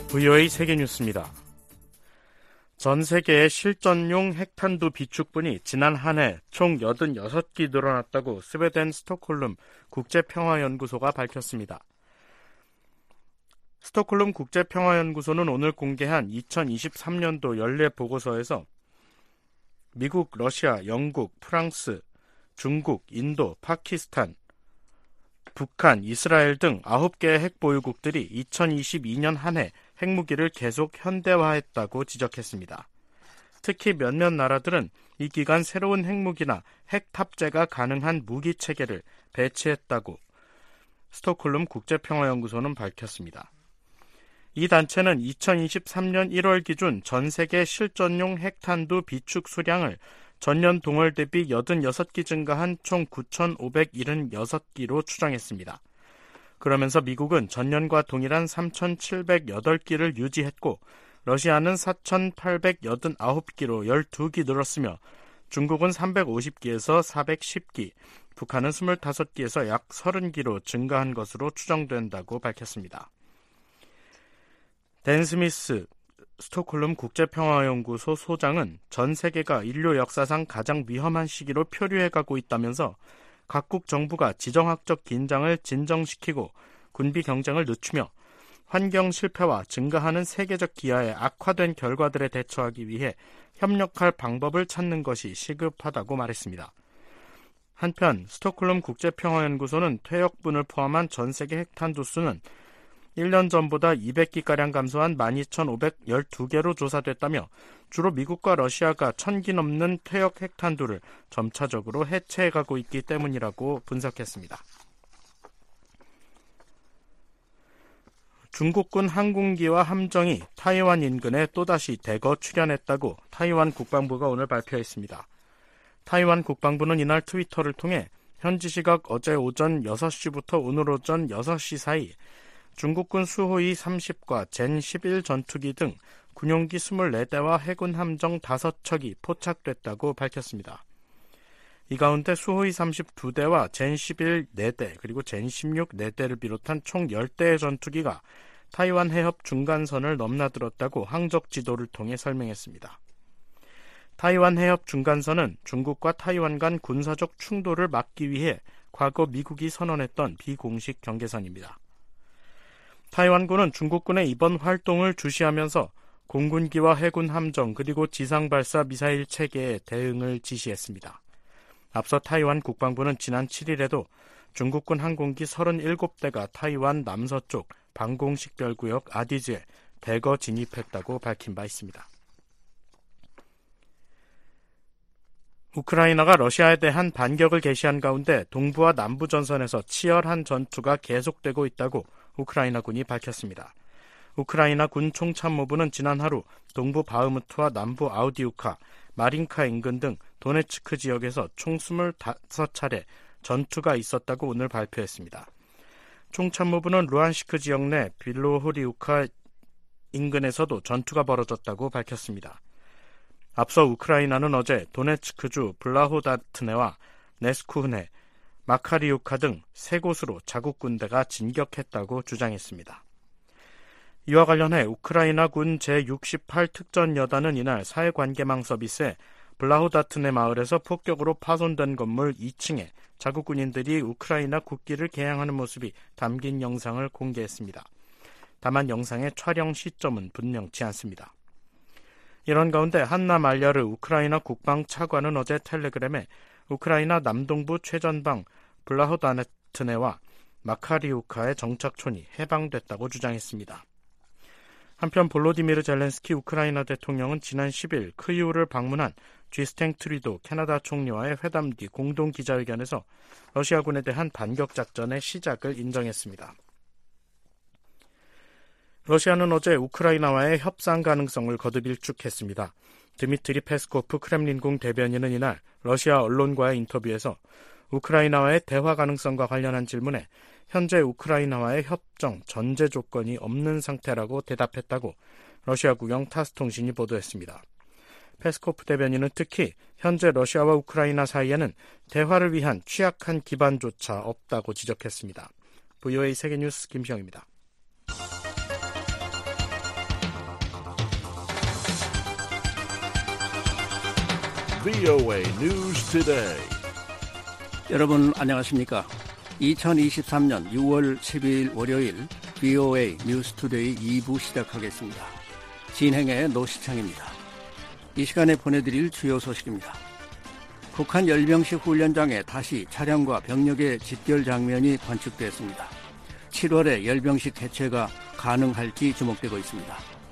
VOA 세계뉴스입니다. 전 세계의 실전용 핵탄두 비축분이 지난 한 해 총 86기 늘어났다고 스웨덴 스톡홀름 국제평화연구소가 밝혔습니다. 스톡홀름 국제평화연구소는 오늘 공개한 2023년도 연례 보고서에서 미국, 러시아, 영국, 프랑스, 중국, 인도, 파키스탄, 북한, 이스라엘 등 9개의 핵보유국들이 2022년 한 해 핵무기를 계속 현대화했다고 지적했습니다. 특히 몇몇 나라들은 이 기간 새로운 핵무기나 핵 탑재가 가능한 무기 체계를 배치했다고 스톡홀름 국제평화연구소는 밝혔습니다. 이 단체는 2023년 1월 기준 전 세계 실전용 핵탄두 비축 수량을 전년 동월 대비 86기 증가한 총 9,576기로 추정했습니다. 그러면서 미국은 전년과 동일한 3,708기를 유지했고 러시아는 4,889기로 12기 늘었으며 중국은 350기에서 410기, 북한은 25기에서 약 30기로 증가한 것으로 추정된다고 밝혔습니다. 댄 스미스 스톡홀름 국제평화연구소 소장은 전 세계가 인류 역사상 가장 위험한 시기로 표류해가고 있다면서 각국 정부가 지정학적 긴장을 진정시키고 군비 경쟁을 늦추며 환경 실패와 증가하는 세계적 기아에 악화된 결과들에 대처하기 위해 협력할 방법을 찾는 것이 시급하다고 말했습니다. 한편 스톡홀름 국제평화연구소는 퇴역분을 포함한 전 세계 핵탄두 수는 1년 전보다 200기가량 감소한 12,512개로 조사됐다며 주로 미국과 러시아가 1,000기 넘는 퇴역 핵탄두를 점차적으로 해체해가고 있기 때문이라고 분석했습니다. 중국군 항공기와 함정이 타이완 인근에 또다시 대거 출현했다고 타이완 국방부가 오늘 발표했습니다. 타이완 국방부는 이날 트위터를 통해 현지 시각 어제 오전 6시부터 오늘 오전 6시 사이 중국군 수호이 30과 젠 11 전투기 등 군용기 24대와 해군 함정 5척이 포착됐다고 밝혔습니다. 이 가운데 수호이 32대와 젠 11 4대 그리고 젠 16 4대를 비롯한 총 10대의 전투기가 타이완 해협 중간선을 넘나들었다고 항적 지도를 통해 설명했습니다. 타이완 해협 중간선은 중국과 타이완 간 군사적 충돌을 막기 위해 과거 미국이 선언했던 비공식 경계선입니다. 타이완군은 중국군의 이번 활동을 주시하면서 공군기와 해군 함정 그리고 지상발사 미사일 체계에 대응을 지시했습니다. 앞서 타이완 국방부는 지난 7일에도 중국군 항공기 37대가 타이완 남서쪽 방공식별구역 아디즈에 대거 진입했다고 밝힌 바 있습니다. 우크라이나가 러시아에 대한 반격을 개시한 가운데 동부와 남부 전선에서 치열한 전투가 계속되고 있다고 우크라이나군이 밝혔습니다. 우크라이나 군 총참모부는 지난 하루 동부 바흐무트와 남부 아우디우카, 마린카 인근 등 도네츠크 지역에서 총 25차례 전투가 있었다고 오늘 발표했습니다. 총참모부는 루안시크 지역 내 빌로호리우카 인근에서도 전투가 벌어졌다고 밝혔습니다. 앞서 우크라이나는 어제 도네츠크주 블라호다트네와 네스쿠흐네, 마카리우카 등 3곳으로 자국 군대가 진격했다고 주장했습니다. 이와 관련해 우크라이나군 제68특전여단은 이날 사회관계망 서비스에 블라호다트네 마을에서 폭격으로 파손된 건물 2층에 자국 군인들이 우크라이나 국기를 개양하는 모습이 담긴 영상을 공개했습니다. 다만 영상의 촬영 시점은 분명치 않습니다. 이런 가운데 한나 말야르 우크라이나 국방 차관은 어제 텔레그램에 우크라이나 남동부 최전방 블라호다트네와 마카리우카의 정착촌이 해방됐다고 주장했습니다. 한편 볼로디미르 젤렌스키 우크라이나 대통령은 지난 10일 크이우를 방문한 쥐스탱 트리도 캐나다 총리와의 회담 뒤 공동 기자회견에서 러시아군에 대한 반격 작전의 시작을 인정했습니다. 러시아는 어제 우크라이나와의 협상 가능성을 거듭 일축했습니다. 드미트리 페스코프 크렘린궁 대변인은 이날 러시아 언론과의 인터뷰에서 우크라이나와의 대화 가능성과 관련한 질문에 현재 우크라이나와의 협정 전제 조건이 없는 상태라고 대답했다고 러시아 국영 타스 통신이 보도했습니다. 페스코프 대변인은 특히 현재 러시아와 우크라이나 사이에는 대화를 위한 취약한 기반조차 없다고 지적했습니다. VOA 세계뉴스 김시영입니다. VOA News Today. 여러분 안녕하십니까? 2023년 6월 12일 월요일 VOA 뉴스 투데이 2부 시작하겠습니다. 진행의 노시창입니다. 이 시간에 보내드릴 주요 소식입니다. 북한 열병식 훈련장에 다시 차량과 병력의 집결 장면이 관측됐습니다. 7월에 열병식 개최가 가능할지 주목되고 있습니다.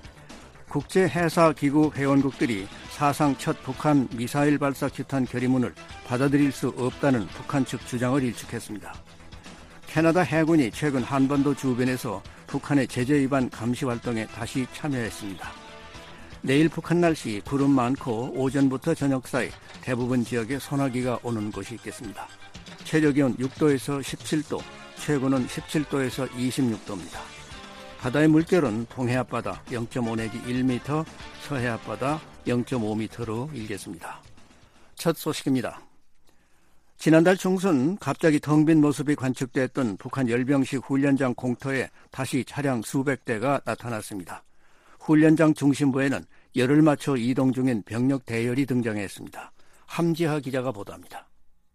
국제해사기구 회원국들이 사상 첫 북한 미사일 발사 규탄 결의문을 받아들일 수 없다는 북한 측 주장을 일축했습니다. 캐나다 해군이 최근 한반도 주변에서 북한의 제재 위반 감시 활동에 다시 참여했습니다. 내일 북한 날씨 구름 많고 오전부터 저녁 사이 대부분 지역에 소나기가 오는 곳이 있겠습니다. 최저기온 6도에서 17도, 최고는 17도에서 26도입니다. 바다의 물결은 동해 앞바다 0.5 내지 1m, 서해 앞바다 0.5m로 일겠습니다. 첫 소식입니다. 지난달 중순 갑자기 텅 빈 모습이 관측됐던 북한 열병식 훈련장 공터에 다시 차량 수백 대가 나타났습니다. 훈련장 중심부에는 열을 맞춰 이동 중인 병력 대열이 등장했습니다. 함지하 기자가 보도합니다.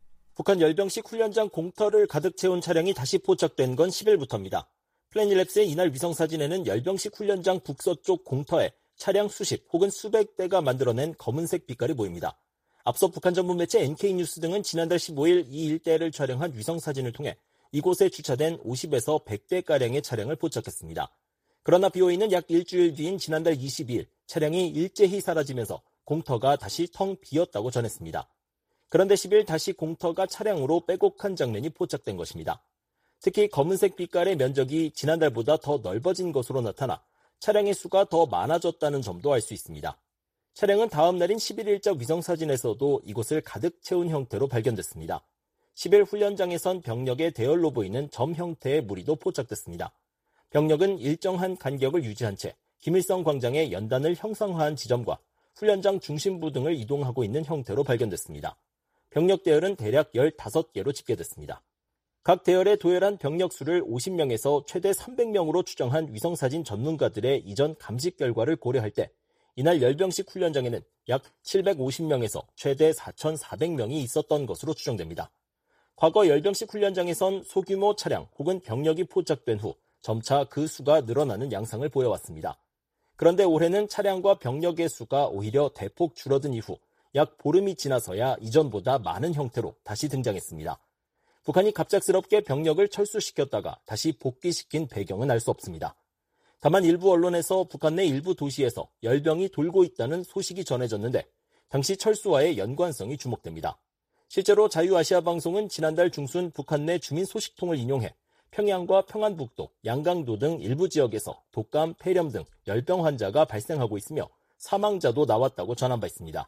북한 열병식 훈련장 공터를 가득 채운 차량이 다시 포착된 건 10일부터입니다. 플래닛랩스의 이날 위성사진에는 열병식 훈련장 북서쪽 공터에 차량 수십 혹은 수백 대가 만들어낸 검은색 빛깔이 보입니다. 앞서 북한 전문 매체 NK뉴스 등은 지난달 15일 이 일대를 촬영한 위성사진을 통해 이곳에 주차된 50에서 100대가량의 차량을 포착했습니다. 그러나 BOA는 약 일주일 뒤인 지난달 22일 차량이 일제히 사라지면서 공터가 다시 텅 비었다고 전했습니다. 그런데 10일 다시 공터가 차량으로 빼곡한 장면이 포착된 것입니다. 특히 검은색 빛깔의 면적이 지난달보다 더 넓어진 것으로 나타나 차량의 수가 더 많아졌다는 점도 알 수 있습니다. 차량은 다음 날인 11일자 위성사진에서도 이곳을 가득 채운 형태로 발견됐습니다. 10일 훈련장에선 병력의 대열로 보이는 점 형태의 무리도 포착됐습니다. 병력은 일정한 간격을 유지한 채 김일성 광장의 연단을 형상화한 지점과 훈련장 중심부 등을 이동하고 있는 형태로 발견됐습니다. 병력 대열은 대략 15개로 집계됐습니다. 각 대열에 도열한 병력 수를 50명에서 최대 300명으로 추정한 위성사진 전문가들의 이전 감식 결과를 고려할 때 이날 열병식 훈련장에는 약 750명에서 최대 4,400명이 있었던 것으로 추정됩니다. 과거 열병식 훈련장에선 소규모 차량 혹은 병력이 포착된 후 점차 그 수가 늘어나는 양상을 보여왔습니다. 그런데 올해는 차량과 병력의 수가 오히려 대폭 줄어든 이후 약 보름이 지나서야 이전보다 많은 형태로 다시 등장했습니다. 북한이 갑작스럽게 병력을 철수시켰다가 다시 복귀시킨 배경은 알 수 없습니다. 다만 일부 언론에서 북한 내 일부 도시에서 열병이 돌고 있다는 소식이 전해졌는데 당시 철수와의 연관성이 주목됩니다. 실제로 자유아시아방송은 지난달 중순 북한 내 주민 소식통을 인용해 평양과 평안북도, 양강도 등 일부 지역에서 독감, 폐렴 등 열병 환자가 발생하고 있으며 사망자도 나왔다고 전한 바 있습니다.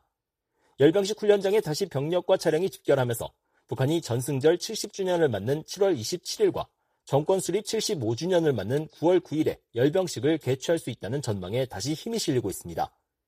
열병식 훈련장에 다시 병력과 차량이 집결하면서 북한이 전승절 70주년을 맞는 7월 27일과 정권 수립 75주년을 맞는 9월 9일에 열병식을 개최할 수 있다는 전망에 다시 힘이 실리고 있습니다.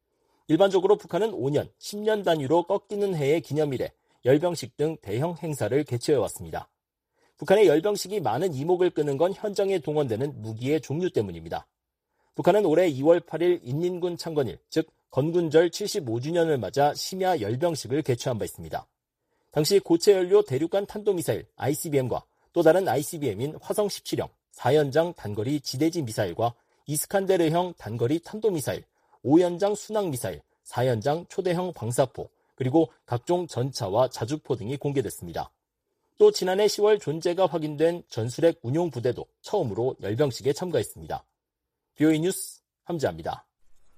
일반적으로 북한은 5년, 10년 단위로 꺾이는 해의 기념일에 열병식 등 대형 행사를 개최해왔습니다. 북한의 열병식이 많은 이목을 끄는 건 현장에 동원되는 무기의 종류 때문입니다. 북한은 올해 2월 8일 인민군 창건일, 즉 건군절 75주년을 맞아 심야 열병식을 개최한 바 있습니다. 당시 고체 연료 대륙간 탄도미사일 ICBM과 또 다른 ICBM인 화성 17형, 4연장 단거리 지대지 미사일과 이스칸데르형 단거리 탄도미사일, 5연장 순항미사일, 4연장 초대형 방사포, 그리고 각종 전차와 자주포 등이 공개됐습니다. 또 지난해 10월 존재가 확인된 전술핵 운용부대도 처음으로 열병식에 참가했습니다. BOA 뉴스 함지아입니다.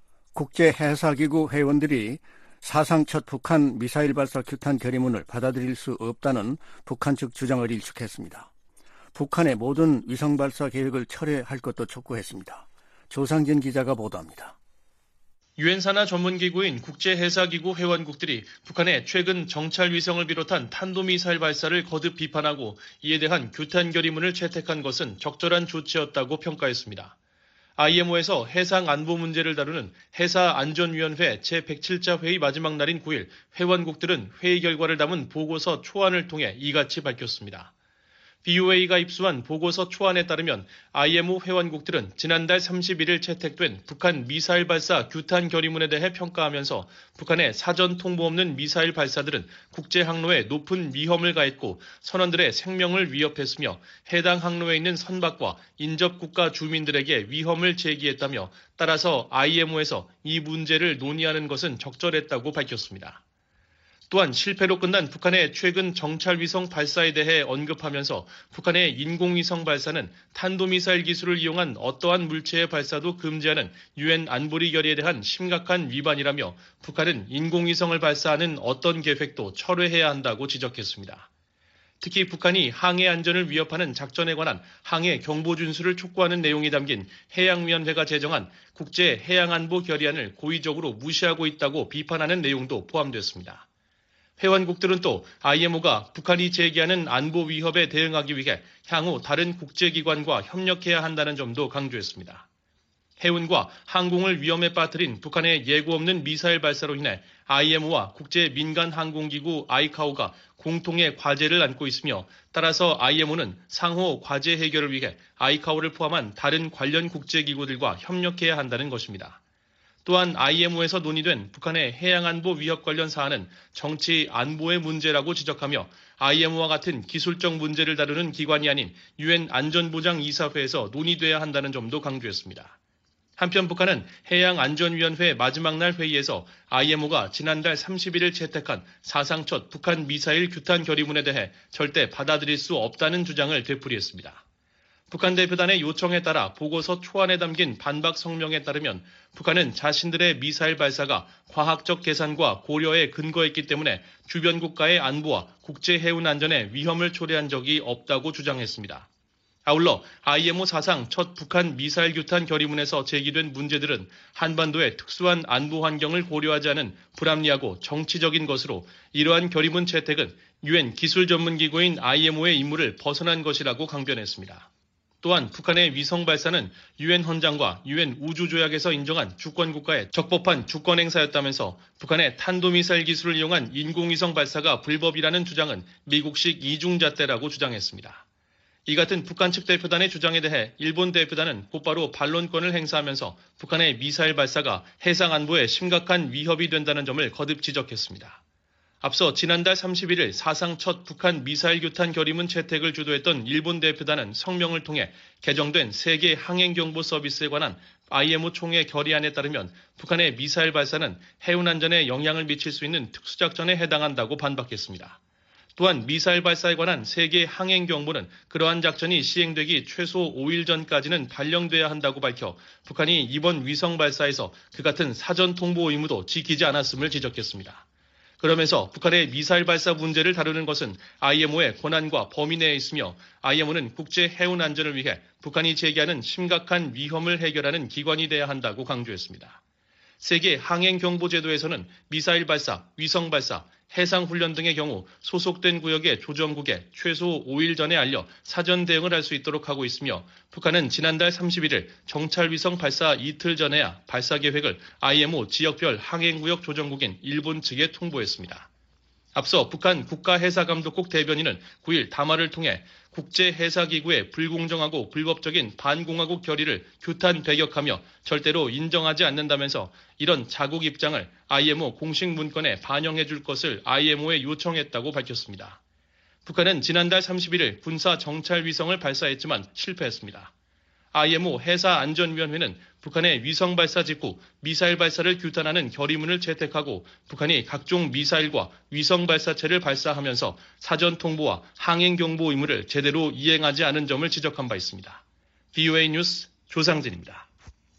국제해사기구 회원들이 사상 첫 북한 미사일 발사 규탄 결의문을 받아들일 수 없다는 북한 측 주장을 일축했습니다. 북한의 모든 위성 발사 계획을 철회할 것도 촉구했습니다. 조상진 기자가 보도합니다. 유엔 산하 전문기구인 국제해사기구 회원국들이 북한의 최근 정찰위성을 비롯한 탄도미사일 발사를 거듭 비판하고 이에 대한 규탄 결의문을 채택한 것은 적절한 조치였다고 평가했습니다. IMO에서 해상 안보 문제를 다루는 해사안전위원회 제107차 회의 마지막 날인 9일 회원국들은 회의 결과를 담은 보고서 초안을 통해 이같이 밝혔습니다. BOA가 입수한 보고서 초안에 따르면 IMO 회원국들은 지난달 31일 채택된 북한 미사일 발사 규탄 결의문에 대해 평가하면서 북한의 사전 통보 없는 미사일 발사들은 국제 항로에 높은 위험을 가했고 선원들의 생명을 위협했으며 해당 항로에 있는 선박과 인접국가 주민들에게 위험을 제기했다며 따라서 IMO에서 이 문제를 논의하는 것은 적절했다고 밝혔습니다. 또한 실패로 끝난 북한의 최근 정찰위성 발사에 대해 언급하면서 북한의 인공위성 발사는 탄도미사일 기술을 이용한 어떠한 물체의 발사도 금지하는 유엔 안보리 결의에 대한 심각한 위반이라며 북한은 인공위성을 발사하는 어떤 계획도 철회해야 한다고 지적했습니다. 특히 북한이 항해 안전을 위협하는 작전에 관한 항해 경보 준수를 촉구하는 내용이 담긴 해양위원회가 제정한 국제 해양안보 결의안을 고의적으로 무시하고 있다고 비판하는 내용도 포함됐습니다. 회원국들은 또 IMO가 북한이 제기하는 안보 위협에 대응하기 위해 향후 다른 국제기관과 협력해야 한다는 점도 강조했습니다. 해운과 항공을 위험에 빠뜨린 북한의 예고 없는 미사일 발사로 인해 IMO와 국제민간항공기구 ICAO가 공통의 과제를 안고 있으며 따라서 IMO는 상호 과제 해결을 위해 ICAO를 포함한 다른 관련 국제기구들과 협력해야 한다는 것입니다. 또한 IMO에서 논의된 북한의 해양안보 위협 관련 사안은 정치 안보의 문제라고 지적하며 IMO와 같은 기술적 문제를 다루는 기관이 아닌 유엔 안전보장이사회에서 논의돼야 한다는 점도 강조했습니다. 한편 북한은 해양안전위원회 마지막 날 회의에서 IMO가 지난달 31일 채택한 사상 첫 북한 미사일 규탄 결의문에 대해 절대 받아들일 수 없다는 주장을 되풀이했습니다. 북한 대표단의 요청에 따라 보고서 초안에 담긴 반박 성명에 따르면 북한은 자신들의 미사일 발사가 과학적 계산과 고려에 근거했기 때문에 주변 국가의 안보와 국제 해운 안전에 위험을 초래한 적이 없다고 주장했습니다. 아울러 IMO 사상 첫 북한 미사일 규탄 결의문에서 제기된 문제들은 한반도의 특수한 안보 환경을 고려하지 않은 불합리하고 정치적인 것으로 이러한 결의문 채택은 유엔 기술 전문 기구인 IMO의 임무를 벗어난 것이라고 강변했습니다. 또한 북한의 위성 발사는 유엔 헌장과 유엔 우주조약에서 인정한 주권국가의 적법한 주권 행사였다면서 북한의 탄도미사일 기술을 이용한 인공위성 발사가 불법이라는 주장은 미국식 이중잣대라고 주장했습니다. 이 같은 북한 측 대표단의 주장에 대해 일본 대표단은 곧바로 반론권을 행사하면서 북한의 미사일 발사가 해상 안보에 심각한 위협이 된다는 점을 거듭 지적했습니다. 앞서 지난달 31일 사상 첫 북한 미사일 규탄 결의문 채택을 주도했던 일본 대표단은 성명을 통해 개정된 세계 항행경보 서비스에 관한 IMO 총회 결의안에 따르면 북한의 미사일 발사는 해운 안전에 영향을 미칠 수 있는 특수작전에 해당한다고 반박했습니다. 또한 미사일 발사에 관한 세계 항행경보는 그러한 작전이 시행되기 최소 5일 전까지는 발령돼야 한다고 밝혀 북한이 이번 위성 발사에서 그 같은 사전 통보 의무도 지키지 않았음을 지적했습니다. 그러면서 북한의 미사일 발사 문제를 다루는 것은 IMO의 권한과 범위 내에 있으며 IMO는 국제 해운 안전을 위해 북한이 제기하는 심각한 위험을 해결하는 기관이 돼야 한다고 강조했습니다. 세계 항행경보제도에서는 미사일 발사, 위성 발사, 해상훈련 등의 경우 소속된 구역의 조정국에 최소 5일 전에 알려 사전 대응을 할 수 있도록 하고 있으며 북한은 지난달 31일 정찰위성 발사 이틀 전에야 발사 계획을 IMO 지역별 항행구역 조정국인 일본 측에 통보했습니다. 앞서 북한 국가해사감독국 대변인은 9일 담화를 통해 국제해사기구의 불공정하고 불법적인 반공화국 결의를 규탄 배격하며 절대로 인정하지 않는다면서 이런 자국 입장을 IMO 공식 문건에 반영해 줄 것을 IMO에 요청했다고 밝혔습니다. 북한은 지난달 31일 군사 정찰 위성을 발사했지만 실패했습니다. IMO 해사안전위원회는 북한의 위성 발사 직후 미사일 발사를 규탄하는 결의문을 채택하고 북한이 각종 미사일과 위성 발사체를 발사하면서 사전 통보와 항행 경보 의무를 제대로 이행하지 않은 점을 지적한 바 있습니다. BOA 뉴스 조상진입니다.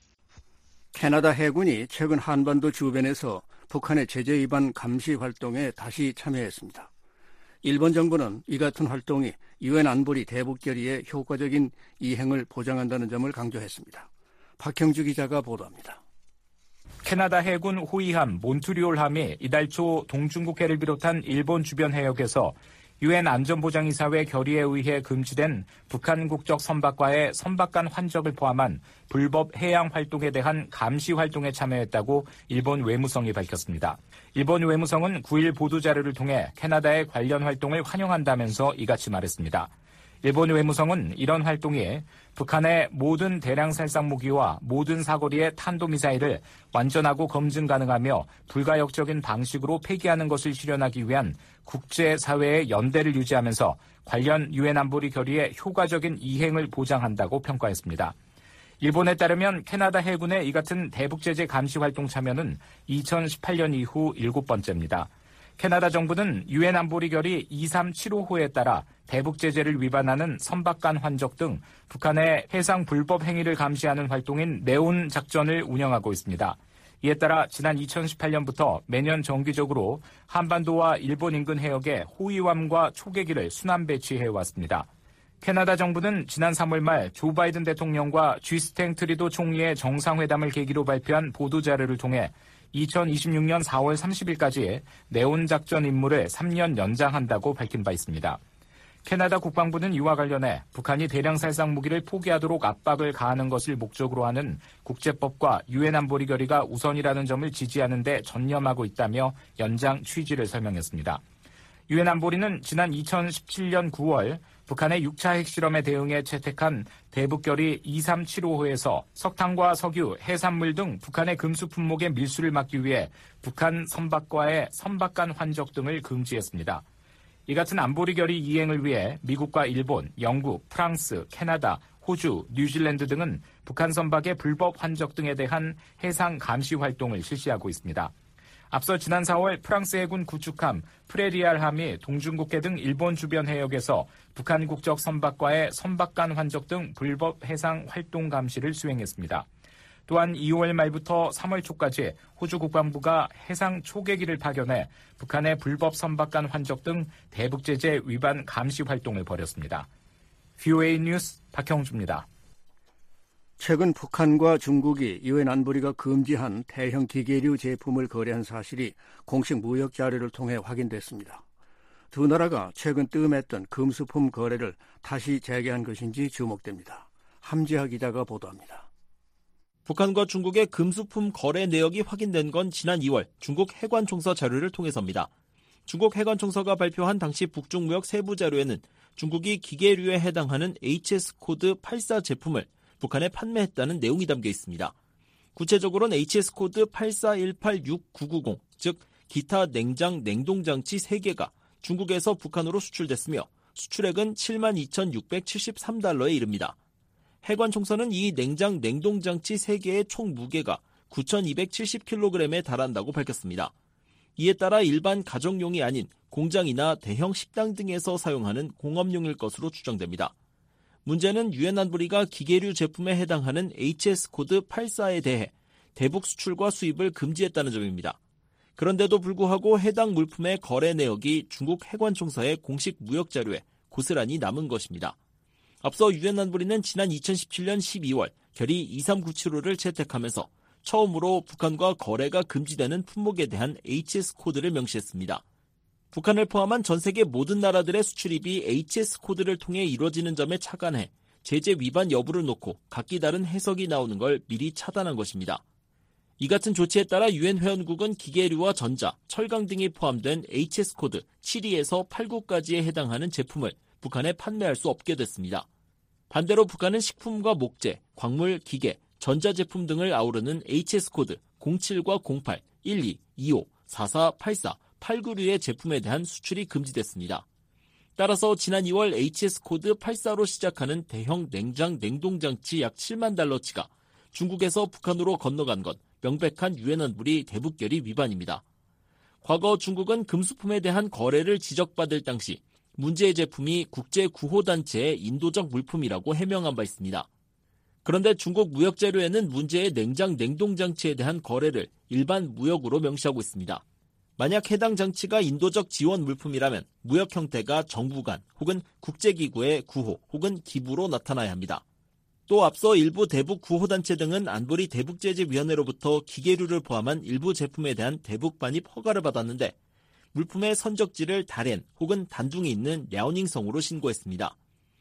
캐나다 해군이 최근 한반도 주변에서 북한의 제재 위반 감시 활동에 다시 참여했습니다. 일본 정부는 이 같은 활동이 유엔 안보리 대북 결의의 효과적인 이행을 보장한다는 점을 강조했습니다. 박형주 기자가 보도합니다. 캐나다 해군 호위함 몬트리올함이 이달 초 동중국해를 비롯한 일본 주변 해역에서 유엔 안전보장이사회 결의에 의해 금지된 북한 국적 선박과의 선박 간 환적을 포함한 불법 해양 활동에 대한 감시 활동에 참여했다고 일본 외무성이 밝혔습니다. 일본 외무성은 9일 보도자료를 통해 캐나다의 관련 활동을 환영한다면서 이같이 말했습니다. 일본 외무성은 이런 활동이 북한의 모든 대량 살상 무기와 모든 사거리의 탄도미사일을 완전하고 검증 가능하며 불가역적인 방식으로 폐기하는 것을 실현하기 위한 국제사회의 연대를 유지하면서 관련 유엔 안보리 결의의 효과적인 이행을 보장한다고 평가했습니다. 일본에 따르면 캐나다 해군의 이 같은 대북제재 감시 활동 참여는 2018년 이후 7번째입니다. 캐나다 정부는 유엔 안보리 결의 2375호에 따라 대북제재를 위반하는 선박간 환적 등 북한의 해상 불법 행위를 감시하는 활동인 네온 작전을 운영하고 있습니다. 이에 따라 지난 2018년부터 매년 정기적으로 한반도와 일본 인근 해역에 호위함과 초계기를 순환 배치해왔습니다. 캐나다 정부는 지난 3월 말 조 바이든 대통령과 쥐스탱 트리도 총리의 정상회담을 계기로 발표한 보도자료를 통해 2026년 4월 30일까지 네온 작전 임무를 3년 연장한다고 밝힌 바 있습니다. 캐나다 국방부는 이와 관련해 북한이 대량 살상 무기를 포기하도록 압박을 가하는 것을 목적으로 하는 국제법과 유엔 안보리 결의가 우선이라는 점을 지지하는 데 전념하고 있다며 연장 취지를 설명했습니다. 유엔 안보리는 지난 2017년 9월 북한의 6차 핵실험에 대응해 채택한 대북결의 2375호에서 석탄과 석유, 해산물 등 북한의 금수 품목의 밀수를 막기 위해 북한 선박과의 선박간 환적 등을 금지했습니다. 이 같은 안보리 결의 이행을 위해 미국과 일본, 영국, 프랑스, 캐나다, 호주, 뉴질랜드 등은 북한 선박의 불법 환적 등에 대한 해상 감시 활동을 실시하고 있습니다. 앞서 지난 4월 프랑스 해군 구축함 프레리알함이 동중국해 등 일본 주변 해역에서 북한 국적 선박과의 선박간 환적 등 불법 해상 활동 감시를 수행했습니다. 또한 2월 말부터 3월 초까지 호주 국방부가 해상 초계기를 파견해 북한의 불법 선박간 환적 등 대북제재 위반 감시 활동을 벌였습니다. VOA 뉴스 박형주입니다. 최근 북한과 중국이 유엔 안보리가 금지한 대형 기계류 제품을 거래한 사실이 공식 무역 자료를 통해 확인됐습니다. 두 나라가 최근 뜸했던 금수품 거래를 다시 재개한 것인지 주목됩니다. 함지하 기자가 보도합니다. 북한과 중국의 금수품 거래 내역이 확인된 건 지난 2월 중국 해관총서 자료를 통해서입니다. 중국 해관총서가 발표한 당시 북중 무역 세부 자료에는 중국이 기계류에 해당하는 HS 코드 84 제품을 북한에 판매했다는 내용이 담겨 있습니다. 구체적으로는 HS 코드 84186990, 즉 기타 냉장 냉동장치 3개가 중국에서 북한으로 수출됐으며 수출액은 72,673달러에 이릅니다. 해관총서는 이 냉장 냉동장치 3개의 총 무게가 9,270kg에 달한다고 밝혔습니다. 이에 따라 일반 가정용이 아닌 공장이나 대형 식당 등에서 사용하는 공업용일 것으로 추정됩니다. 문제는 유엔 안보리가 기계류 제품에 해당하는 HS 코드 84에 대해 대북 수출과 수입을 금지했다는 점입니다. 그런데도 불구하고 해당 물품의 거래 내역이 중국 해관총서의 공식 무역 자료에 고스란히 남은 것입니다. 앞서 유엔 안보리는 지난 2017년 12월 결의 23975를 채택하면서 처음으로 북한과 거래가 금지되는 품목에 대한 HS 코드를 명시했습니다. 북한을 포함한 전 세계 모든 나라들의 수출입이 HS 코드를 통해 이루어지는 점에 착안해 제재 위반 여부를 놓고 각기 다른 해석이 나오는 걸 미리 차단한 것입니다. 이 같은 조치에 따라 유엔 회원국은 기계류와 전자, 철강 등이 포함된 HS 코드 72에서 89까지에 해당하는 제품을 북한에 판매할 수 없게 됐습니다. 반대로 북한은 식품과 목재, 광물, 기계, 전자제품 등을 아우르는 HS 코드 07과 08, 12, 25, 44, 84, 89류의 제품에 대한 수출이 금지됐습니다. 따라서 지난 2월 HS 코드 84로 시작하는 대형 냉장 냉동장치 약 7만 달러치가 중국에서 북한으로 건너간 것 명백한 유엔 안보리 대북결의 위반입니다. 과거 중국은 금수품에 대한 거래를 지적받을 당시 문제의 제품이 국제구호단체의 인도적 물품이라고 해명한 바 있습니다. 그런데 중국 무역자료에는 문제의 냉장 냉동장치에 대한 거래를 일반 무역으로 명시하고 있습니다. 만약 해당 장치가 인도적 지원 물품이라면 무역 형태가 정부 간 혹은 국제기구의 구호 혹은 기부로 나타나야 합니다. 또 앞서 일부 대북 구호단체 등은 안보리 대북제재위원회로부터 기계류를 포함한 일부 제품에 대한 대북 반입 허가를 받았는데 물품의 선적지를 다롄 혹은 단둥이 있는 랴오닝성으로 신고했습니다.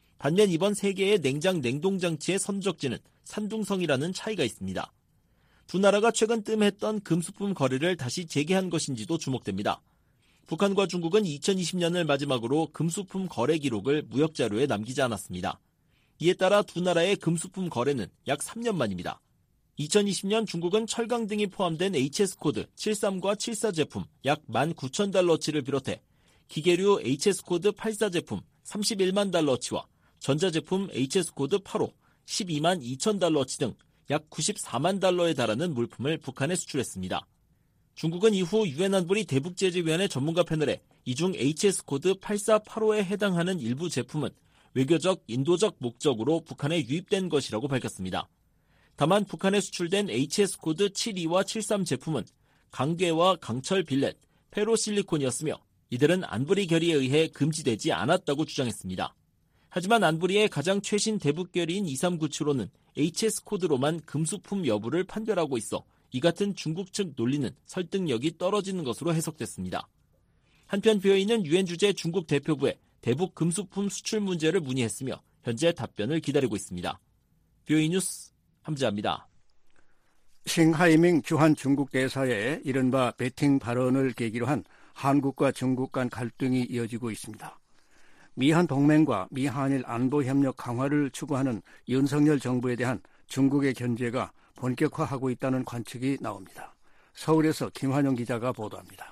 반면 이번 3개의 냉장 냉동장치의 선적지는 산둥성이라는 차이가 있습니다. 두 나라가 최근 뜸했던 금수품 거래를 다시 재개한 것인지도 주목됩니다. 북한과 중국은 2020년을 마지막으로 금수품 거래 기록을 무역 자료에 남기지 않았습니다. 이에 따라 두 나라의 금수품 거래는 약 3년 만입니다. 2020년 중국은 철강 등이 포함된 HS코드 73과 74 제품 약 19,000달러치를 비롯해 기계류 HS코드 84 제품 31만 달러치와 전자제품 HS코드 8호 12만 2,000달러치 등 약 94만 달러에 달하는 물품을 북한에 수출했습니다. 중국은 이후 유엔 안보리 대북제재위원회 전문가 패널에 이 중 HS코드 8485에 해당하는 일부 제품은 외교적, 인도적 목적으로 북한에 유입된 것이라고 밝혔습니다. 다만 북한에 수출된 HS코드 72와 73 제품은 강괴와 강철 빌렛, 페로실리콘이었으며 이들은 안보리 결의에 의해 금지되지 않았다고 주장했습니다. 하지만 안보리의 가장 최신 대북 결의인 2397호는 HS코드로만 금수품 여부를 판별하고 있어 이 같은 중국 측 논리는 설득력이 떨어지는 것으로 해석됐습니다. 한편 뷰에이는 유엔 주재 중국 대표부에 대북 금수품 수출 문제를 문의했으며 현재 답변을 기다리고 있습니다. 뷰에이 뉴스 함지아입니다. 싱하이밍 주한 중국 대사의 이른바 베팅 발언을 계기로 한 한국과 중국 간 갈등이 이어지고 있습니다. 미한 동맹과 미한일 안보협력 강화를 추구하는 윤석열 정부에 대한 중국의 견제가 본격화하고 있다는 관측이 나옵니다. 서울에서 김환영 기자가 보도합니다.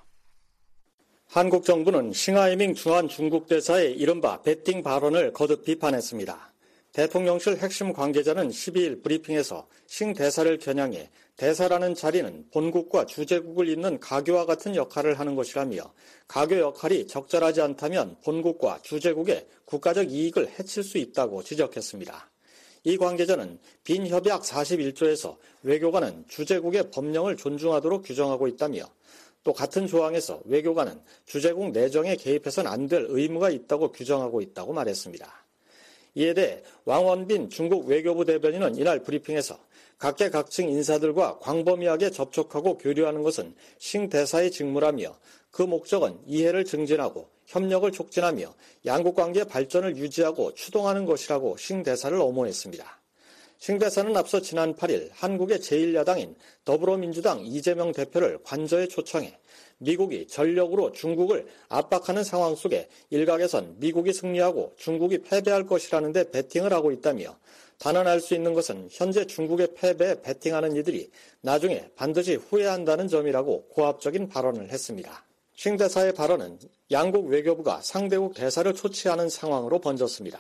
한국 정부는 싱하이밍 주한 중국 대사의 이른바 베팅 발언을 거듭 비판했습니다. 대통령실 핵심 관계자는 12일 브리핑에서 싱 대사를 겨냥해 대사라는 자리는 본국과 주재국을 잇는 가교와 같은 역할을 하는 것이라며 가교 역할이 적절하지 않다면 본국과 주재국의 국가적 이익을 해칠 수 있다고 지적했습니다. 이 관계자는 빈협약 41조에서 외교관은 주재국의 법령을 존중하도록 규정하고 있다며 또 같은 조항에서 외교관은 주재국 내정에 개입해서는 안 될 의무가 있다고 규정하고 있다고 말했습니다. 이에 대해 왕원빈 중국 외교부 대변인은 이날 브리핑에서 각계각층 인사들과 광범위하게 접촉하고 교류하는 것은 싱 대사의 직무라며 그 목적은 이해를 증진하고 협력을 촉진하며 양국 관계 발전을 유지하고 추동하는 것이라고 싱 대사를 엄호했습니다. 싱 대사는 앞서 지난 8일 한국의 제1야당인 더불어민주당 이재명 대표를 관저에 초청해 미국이 전력으로 중국을 압박하는 상황 속에 일각에선 미국이 승리하고 중국이 패배할 것이라는 데 베팅을 하고 있다며 단언할 수 있는 것은 현재 중국의 패배에 베팅하는 이들이 나중에 반드시 후회한다는 점이라고 고압적인 발언을 했습니다. 싱 대사의 발언은 양국 외교부가 상대국 대사를 초치하는 상황으로 번졌습니다.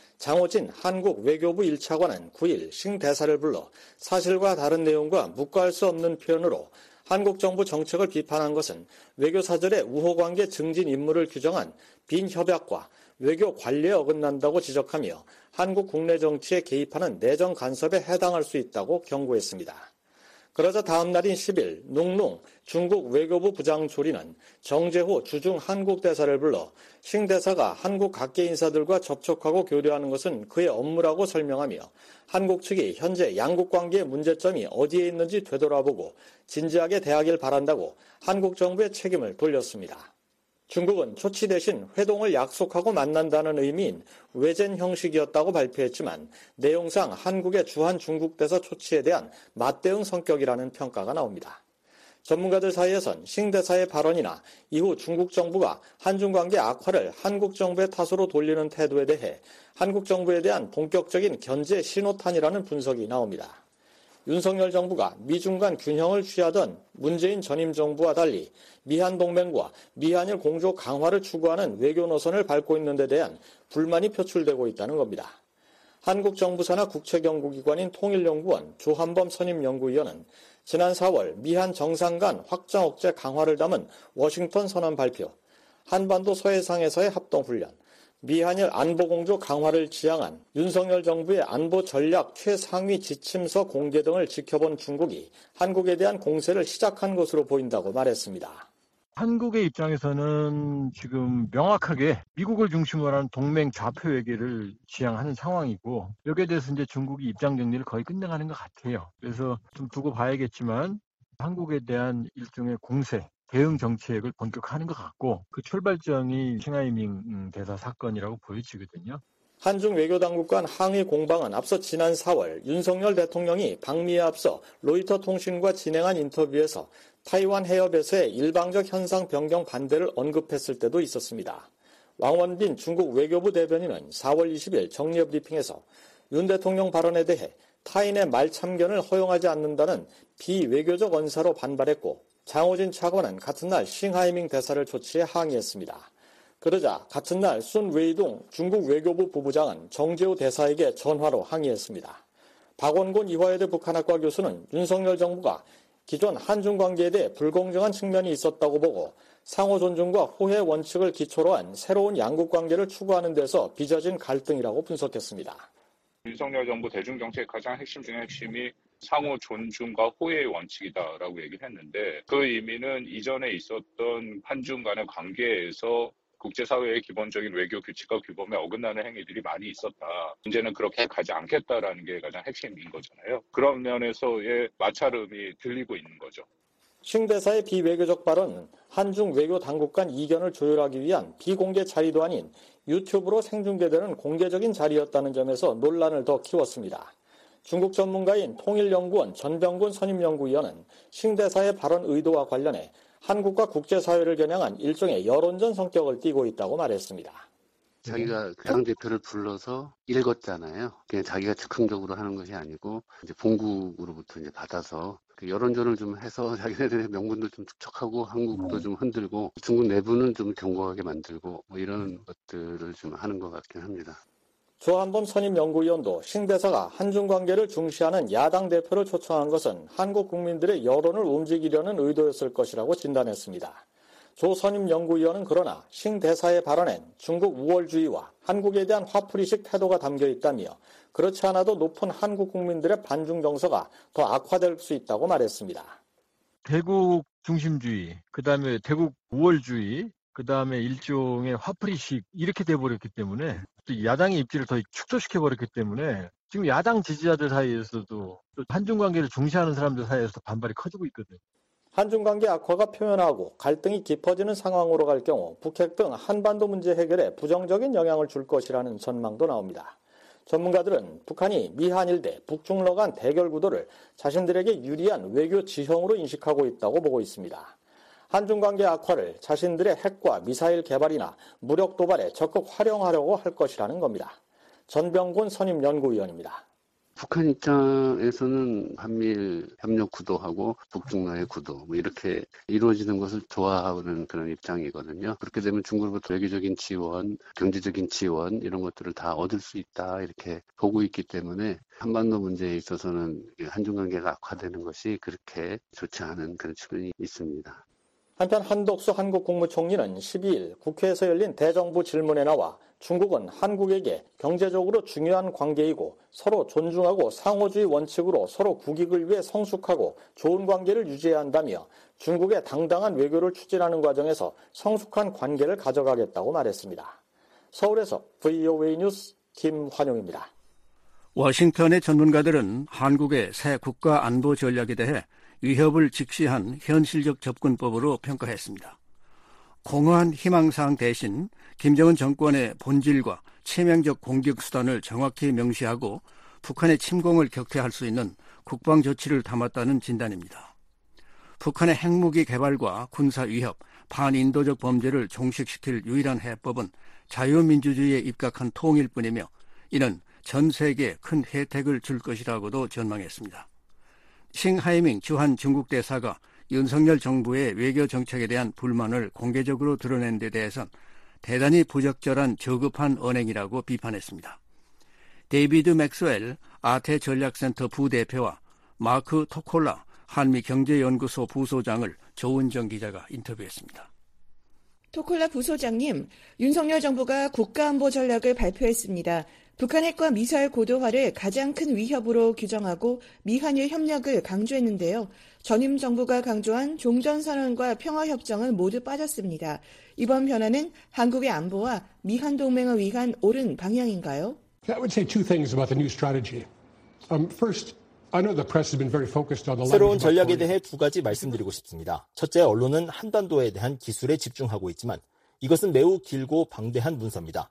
장호진 한국 외교부 1차관은 9일 싱 대사를 불러 사실과 다른 내용과 묵과할 수 없는 표현으로 한국 정부 정책을 비판한 것은 외교사절의 우호관계 증진 임무를 규정한 빈협약과 외교 관리에 어긋난다고 지적하며 한국 국내 정치에 개입하는 내정 간섭에 해당할 수 있다고 경고했습니다. 그러자 다음 날인 10일 농룽 중국 외교부 부장 조리는 정재호 주중 한국 대사를 불러 싱 대사가 한국 각계 인사들과 접촉하고 교류하는 것은 그의 업무라고 설명하며 한국 측이 현재 양국 관계의 문제점이 어디에 있는지 되돌아보고 진지하게 대하길 바란다고 한국 정부의 책임을 돌렸습니다. 중국은 초치 대신 회동을 약속하고 만난다는 의미인 외젠 형식이었다고 발표했지만 내용상 한국의 주한 중국 대사 초치에 대한 맞대응 성격이라는 평가가 나옵니다. 전문가들 사이에선 싱 대사의 발언이나 이후 중국 정부가 한중 관계 악화를 한국 정부의 탓으로 돌리는 태도에 대해 한국 정부에 대한 본격적인 견제 신호탄이라는 분석이 나옵니다. 윤석열 정부가 미중 간 균형을 취하던 문재인 전임 정부와 달리 미한 동맹과 미한일 공조 강화를 추구하는 외교 노선을 밟고 있는 데 대한 불만이 표출되고 있다는 겁니다. 한국 정부 산하 국책연구기관인 통일연구원 조한범 선임연구위원은 지난 4월 미한 정상 간 확장 억제 강화를 담은 워싱턴 선언 발표, 한반도 서해상에서의 합동훈련, 미한일 안보공조 강화를 지향한 윤석열 정부의 안보 전략 최상위 지침서 공개 등을 지켜본 중국이 한국에 대한 공세를 시작한 것으로 보인다고 말했습니다. 한국의 입장에서는 지금 명확하게 미국을 중심으로 하는 동맹 좌표 외교를 지향하는 상황이고 여기에 대해서 이제 중국이 입장 정리를 거의 끝내가는 것 같아요. 그래서 좀 두고 봐야겠지만 한국에 대한 일종의 공세, 대응 정책을 본격화하는 것 같고 그 출발점이 싱하이밍 대사 사건이라고 보여지거든요. 한중 외교당국 간 항의 공방은 앞서 지난 4월 윤석열 대통령이 방미에 앞서 로이터 통신과 진행한 인터뷰에서 타이완 해협에서의 일방적 현상 변경 반대를 언급했을 때도 있었습니다. 왕원빈 중국 외교부 대변인은 4월 20일 정례 브리핑에서 윤 대통령 발언에 대해 타인의 말 참견을 허용하지 않는다는 비외교적 언사로 반발했고 장호진 차관은 같은 날 싱하이밍 대사를 초치해 항의했습니다. 그러자 같은 날 순 웨이동 중국 외교부 부부장은 정재호 대사에게 전화로 항의했습니다. 박원곤 이화여대 북한학과 교수는 윤석열 정부가 기존 한중 관계에 대해 불공정한 측면이 있었다고 보고 상호 존중과 호혜 원칙을 기초로 한 새로운 양국 관계를 추구하는 데서 빚어진 갈등이라고 분석했습니다. 윤석열 정부 대중정책의 가장 핵심 중에 핵심이 상호 존중과 호혜의 원칙이다라고 얘기를 했는데 그 의미는 이전에 있었던 한중 간의 관계에서 국제사회의 기본적인 외교 규칙과 규범에 어긋나는 행위들이 많이 있었다. 이제는 그렇게 가지 않겠다라는 게 가장 핵심인 거잖아요. 그런 면에서의 마찰음이 들리고 있는 거죠. 싱 대사의 비외교적 발언은 한중 외교 당국 간 이견을 조율하기 위한 비공개 자리도 아닌 유튜브로 생중계되는 공개적인 자리였다는 점에서 논란을 더 키웠습니다. 중국 전문가인 통일연구원 전병군 선임연구위원은 싱 대사의 발언 의도와 관련해 한국과 국제사회를 겨냥한 일종의 여론전 성격을 띠고 있다고 말했습니다. 자기가 당 대표를 불러서 읽었잖아요. 그냥 자기가 즉흥적으로 하는 것이 아니고 이제 본국으로부터 이제 받아서 그 여론전을 좀 해서 자기네들의 명분도 좀 축적하고 한국도 좀 흔들고 중국 내부는 좀 견고하게 만들고 뭐 이런 것들을 좀 하는 것 같긴 합니다. 조한범 선임연구위원도 싱 대사가 한중 관계를 중시하는 야당 대표를 초청한 것은 한국 국민들의 여론을 움직이려는 의도였을 것이라고 진단했습니다. 조 선임연구위원은 그러나 싱 대사의 발언엔 중국 우월주의와 한국에 대한 화풀이식 태도가 담겨 있다며 그렇지 않아도 높은 한국 국민들의 반중 정서가 더 악화될 수 있다고 말했습니다. 대국 중심주의, 그다음에 대국 우월주의, 그다음에 일종의 화풀이식 이렇게 돼버렸기 때문에 또 야당의 입지를 더 축소시켜버렸기 때문에 지금 야당 지지자들 사이에서도 또 한중 관계를 중시하는 사람들 사이에서도 반발이 커지고 있거든요. 한중 관계 악화가 표면화하고 갈등이 깊어지는 상황으로 갈 경우 북핵 등 한반도 문제 해결에 부정적인 영향을 줄 것이라는 전망도 나옵니다. 전문가들은 북한이 미한일 대 북중러 간 대결 구도를 자신들에게 유리한 외교 지형으로 인식하고 있다고 보고 있습니다. 한중 관계 악화를 자신들의 핵과 미사일 개발이나 무력 도발에 적극 활용하려고 할 것이라는 겁니다. 전병곤 선임연구위원입니다. 북한 입장에서는 한미일 협력 구도하고 북중러의 구도 뭐 이렇게 이루어지는 것을 좋아하는 그런 입장이거든요. 그렇게 되면 중국으로부터 외교적인 지원, 경제적인 지원 이런 것들을 다 얻을 수 있다 이렇게 보고 있기 때문에 한반도 문제에 있어서는 한중 관계가 악화되는 것이 그렇게 좋지 않은 그런 측면이 있습니다. 한편 한덕수 한국 국무총리는 12일 국회에서 열린 대정부 질문에 나와 중국은 한국에게 경제적으로 중요한 관계이고 서로 존중하고 상호주의 원칙으로 서로 국익을 위해 성숙하고 좋은 관계를 유지해야 한다며 중국의 당당한 외교를 추진하는 과정에서 성숙한 관계를 가져가겠다고 말했습니다. 서울에서 VOA 뉴스 김환용입니다. 워싱턴의 전문가들은 한국의 새 국가 안보 전략에 대해 위협을 직시한 현실적 접근법으로 평가했습니다. 공허한 희망사항 대신 김정은 정권의 본질과 치명적 공격 수단을 정확히 명시하고 북한의 침공을 격퇴할 수 있는 국방 조치를 담았다는 진단입니다. 북한의 핵무기 개발과 군사 위협, 반인도적 범죄를 종식시킬 유일한 해법은 자유민주주의에 입각한 통일뿐이며 이는 전 세계에 큰 혜택을 줄 것이라고도 전망했습니다. 싱하이밍 주한 중국 대사가 윤석열 정부의 외교 정책에 대한 불만을 공개적으로 드러낸 데 대해선 대단히 부적절한 저급한 언행이라고 비판했습니다. 데이비드 맥스웰 아태 전략센터 부대표와 마크 토콜라 한미경제연구소 부소장을 조은정 기자가 인터뷰했습니다. 토콜라 부소장님, 윤석열 정부가 국가안보 전략을 발표했습니다. 북한 핵과 미사일 고도화를 가장 큰 위협으로 규정하고 미한일 협력을 강조했는데요. 전임 정부가 강조한 종전선언과 평화협정은 모두 빠졌습니다. 이번 변화는 한국의 안보와 미한 동맹을 위한 옳은 방향인가요? I would say two things about the new strategy. First, I know the press has been very focused on the 새로운 전략에 대해 두 가지 말씀드리고 싶습니다. 첫째, 언론은 한반도에 대한 기술에 집중하고 있지만 이것은 매우 길고 방대한 문서입니다.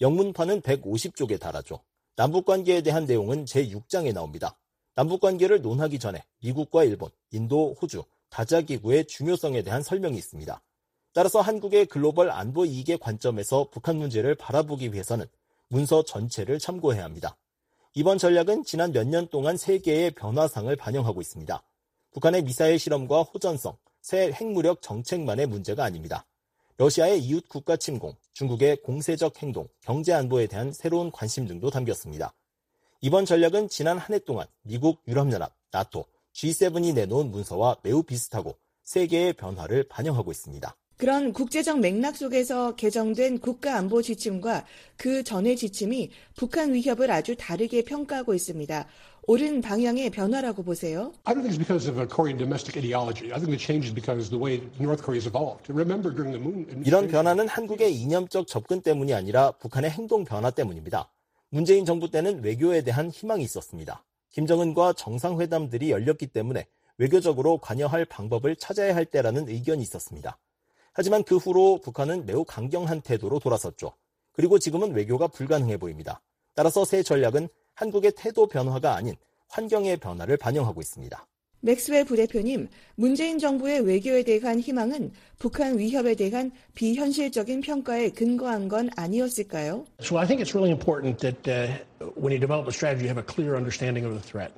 영문판은 150쪽에 달하죠. 남북관계에 대한 내용은 제6장에 나옵니다. 남북관계를 논하기 전에 미국과 일본, 인도, 호주, 다자기구의 중요성에 대한 설명이 있습니다. 따라서 한국의 글로벌 안보 이익의 관점에서 북한 문제를 바라보기 위해서는 문서 전체를 참고해야 합니다. 이번 전략은 지난 몇 년 동안 세계의 변화상을 반영하고 있습니다. 북한의 미사일 실험과 호전성, 새 핵무력 정책만의 문제가 아닙니다. 러시아의 이웃 국가 침공, 중국의 공세적 행동, 경제 안보에 대한 새로운 관심 등도 담겼습니다. 이번 전략은 지난 한 해 동안 미국, 유럽연합, 나토, G7이 내놓은 문서와 매우 비슷하고 세계의 변화를 반영하고 있습니다. 그런 국제적 맥락 속에서 개정된 국가안보 지침과 그 전의 지침이 북한 위협을 아주 다르게 평가하고 있습니다. 옳은 방향의 변화라고 보세요? I don't think it's because of a Korean domestic ideology. I think the change is because of the way North Korea has evolved. Remember during the Moon administration. 이런 변화는 한국의 이념적 접근 때문이 아니라 북한의 행동 변화 때문입니다. 문재인 정부 때는 외교에 대한 희망이 있었습니다. 김정은과 정상회담들이 열렸기 때문에 외교적으로 관여할 방법을 찾아야 할 때라는 의견이 있었습니다. 하지만 그 후로 북한은 매우 강경한 태도로 돌아섰죠. 그리고 지금은 외교가 불가능해 보입니다. 따라서 새 전략은 한국의 태도 변화가 아닌 환경의 변화를 반영하고 있습니다. 맥스웰 부대표님, 문재인 정부의 외교에 대한 희망은 북한 위협에 대한 비현실적인 평가에 근거한 건 아니었을까요? So I think it's really important that when you develop a strategy, you have a clear understanding of the threat.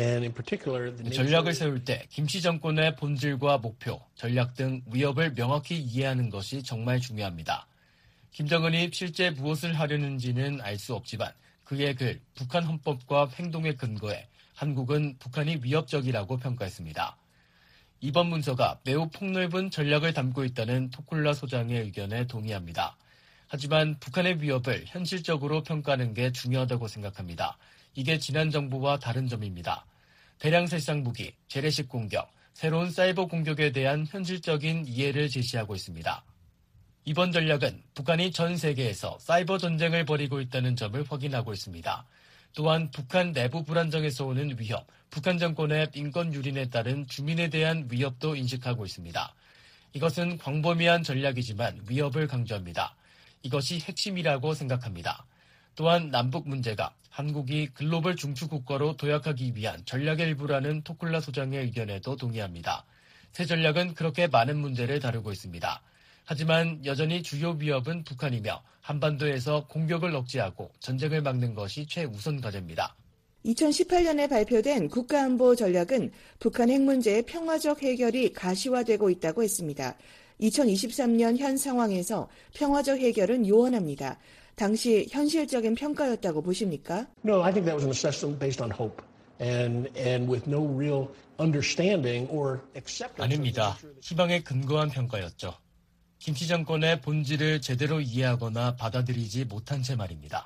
전략을 세울 때 김씨 정권의 본질과 목표, 전략 등 위협을 명확히 이해하는 것이 정말 중요합니다. 김정은이 실제 무엇을 하려는지는 알 수 없지만 그의 글, 북한 헌법과 행동에 근거해 한국은 북한이 위협적이라고 평가했습니다. 이번 문서가 매우 폭넓은 전략을 담고 있다는 토콜라 소장의 의견에 동의합니다. 하지만 북한의 위협을 현실적으로 평가하는 게 중요하다고 생각합니다. 이게 지난 정부와 다른 점입니다. 대량 살상 무기, 재래식 공격, 새로운 사이버 공격에 대한 현실적인 이해를 제시하고 있습니다. 이번 전략은 북한이 전 세계에서 사이버 전쟁을 벌이고 있다는 점을 확인하고 있습니다. 또한 북한 내부 불안정에서 오는 위협, 북한 정권의 인권 유린에 따른 주민에 대한 위협도 인식하고 있습니다. 이것은 광범위한 전략이지만 위협을 강조합니다. 이것이 핵심이라고 생각합니다. 또한 남북 문제가 한국이 글로벌 중추 국가로 도약하기 위한 전략의 일부라는 토콜라 소장의 의견에도 동의합니다. 새 전략은 그렇게 많은 문제를 다루고 있습니다. 하지만 여전히 주요 위협은 북한이며 한반도에서 공격을 억제하고 전쟁을 막는 것이 최우선 과제입니다. 2018년에 발표된 국가안보 전략은 북한 핵 문제의 평화적 해결이 가시화되고 있다고 했습니다. 2023년 현 상황에서 평화적 해결은 요원합니다. 당시 현실적인 평가였다고 보십니까? No, I think that was an assessment based on hope and with no real understanding or acceptance. 아닙니다. 희망에 근거한 평가였죠. 김씨 정권의 본질을 제대로 이해하거나 받아들이지 못한 채 말입니다.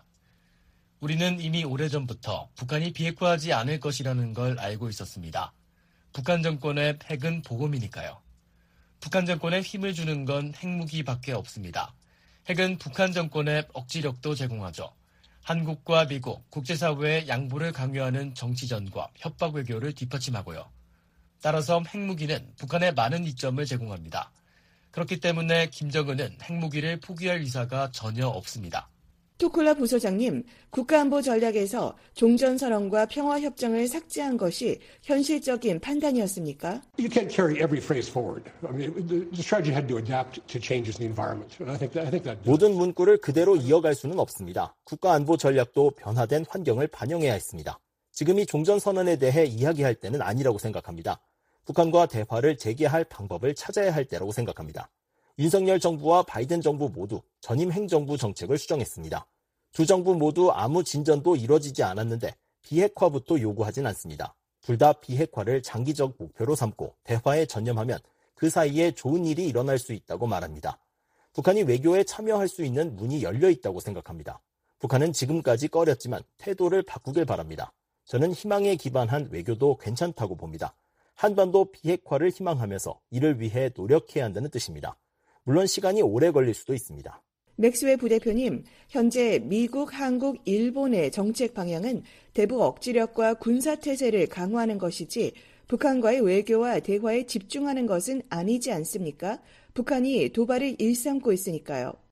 우리는 이미 오래전부터 북한이 비핵화하지 않을 것이라는 걸 알고 있었습니다. 북한 정권의 핵은 보험이니까요. 북한 정권에 힘을 주는 건 핵무기밖에 없습니다. 핵은 북한 정권의 억지력도 제공하죠. 한국과 미국, 국제사회의 양보를 강요하는 정치전과 협박 외교를 뒷받침하고요. 따라서 핵무기는 북한에 많은 이점을 제공합니다. 그렇기 때문에 김정은은 핵무기를 포기할 의사가 전혀 없습니다. 토콜라 부소장님, 국가안보 전략에서 종전선언과 평화협정을 삭제한 것이 현실적인 판단이었습니까? You can't carry every phrase forward. I mean, the strategy had to adapt to changes in the environment. And I think that 모든 문구를 그대로 이어갈 수는 없습니다. 국가안보 전략도 변화된 환경을 반영해야 했습니다. 지금이 종전선언에 대해 이야기할 때는 아니라고 생각합니다. 북한과 대화를 재개할 방법을 찾아야 할 때라고 생각합니다. 윤석열 정부와 바이든 정부 모두 전임 행정부 정책을 수정했습니다. 두 정부 모두 아무 진전도 이뤄지지 않았는데 비핵화부터 요구하진 않습니다. 둘 다 비핵화를 장기적 목표로 삼고 대화에 전념하면 그 사이에 좋은 일이 일어날 수 있다고 말합니다. 북한이 외교에 참여할 수 있는 문이 열려 있다고 생각합니다. 북한은 지금까지 꺼렸지만 태도를 바꾸길 바랍니다. 저는 희망에 기반한 외교도 괜찮다고 봅니다. 한반도 비핵화를 희망하면서 이를 위해 노력해야 한다는 뜻입니다. 물론 시간이 오래 걸릴 수도 있습니다. 맥스웰 부대표님, 현재 미국, 한국, 일본의 정책 방향은 대북 억지력과 군사태세를 강화하는 것이지 북한과의 외교와 대화에 집중하는 것은 아니지 않습니까? 북한이 도발을 일삼고 있으니까요.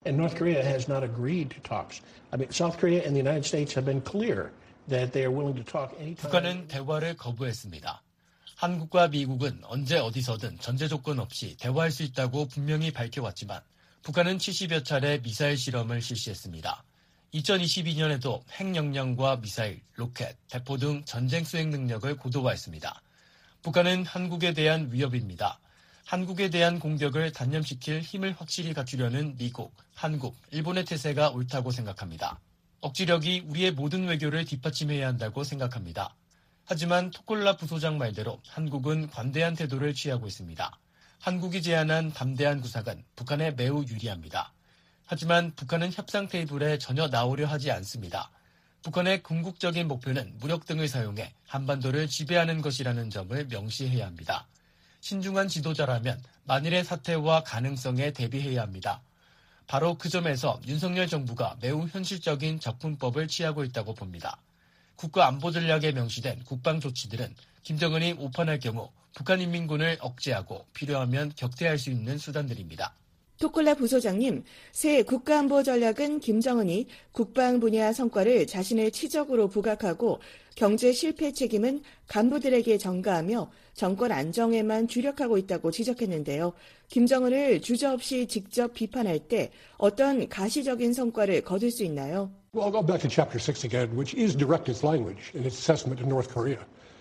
And North Korea has not agreed to talks. I mean, South Korea and the United States have been clear that they are willing to talk anytime. 북한은 대화를 거부했습니다. 한국과 미국은 언제 어디서든 전제 조건 없이 대화할 수 있다고 분명히 밝혀왔지만 북한은 70여 차례 미사일 실험을 실시했습니다. 2022년에도 핵역량과 미사일, 로켓, 대포 등 전쟁 수행 능력을 고도화했습니다. 북한은 한국에 대한 위협입니다. 한국에 대한 공격을 단념시킬 힘을 확실히 갖추려는 미국, 한국, 일본의 태세가 옳다고 생각합니다. 억지력이 우리의 모든 외교를 뒷받침해야 한다고 생각합니다. 하지만 토콜라 부소장 말대로 한국은 관대한 태도를 취하고 있습니다. 한국이 제안한 담대한 구상은 북한에 매우 유리합니다. 하지만 북한은 협상 테이블에 전혀 나오려 하지 않습니다. 북한의 궁극적인 목표는 무력 등을 사용해 한반도를 지배하는 것이라는 점을 명시해야 합니다. 신중한 지도자라면 만일의 사태와 가능성에 대비해야 합니다. 바로 그 점에서 윤석열 정부가 매우 현실적인 접근법을 취하고 있다고 봅니다. 국가안보전략에 명시된 국방 조치들은 김정은이 오판할 경우 북한인민군을 억제하고 필요하면 격퇴할 수 있는 수단들입니다. 토콜라 부소장님, 새 국가안보 전략은 김정은이 국방 분야 성과를 자신의 치적으로 부각하고 경제 실패 책임은 간부들에게 전가하며 정권 안정에만 주력하고 있다고 지적했는데요. 김정은을 주저없이 직접 비판할 때 어떤 가시적인 성과를 거둘 수 있나요? Well, I'll go back to Chapter 6 again, which is direct its language in its assessment of North Korea.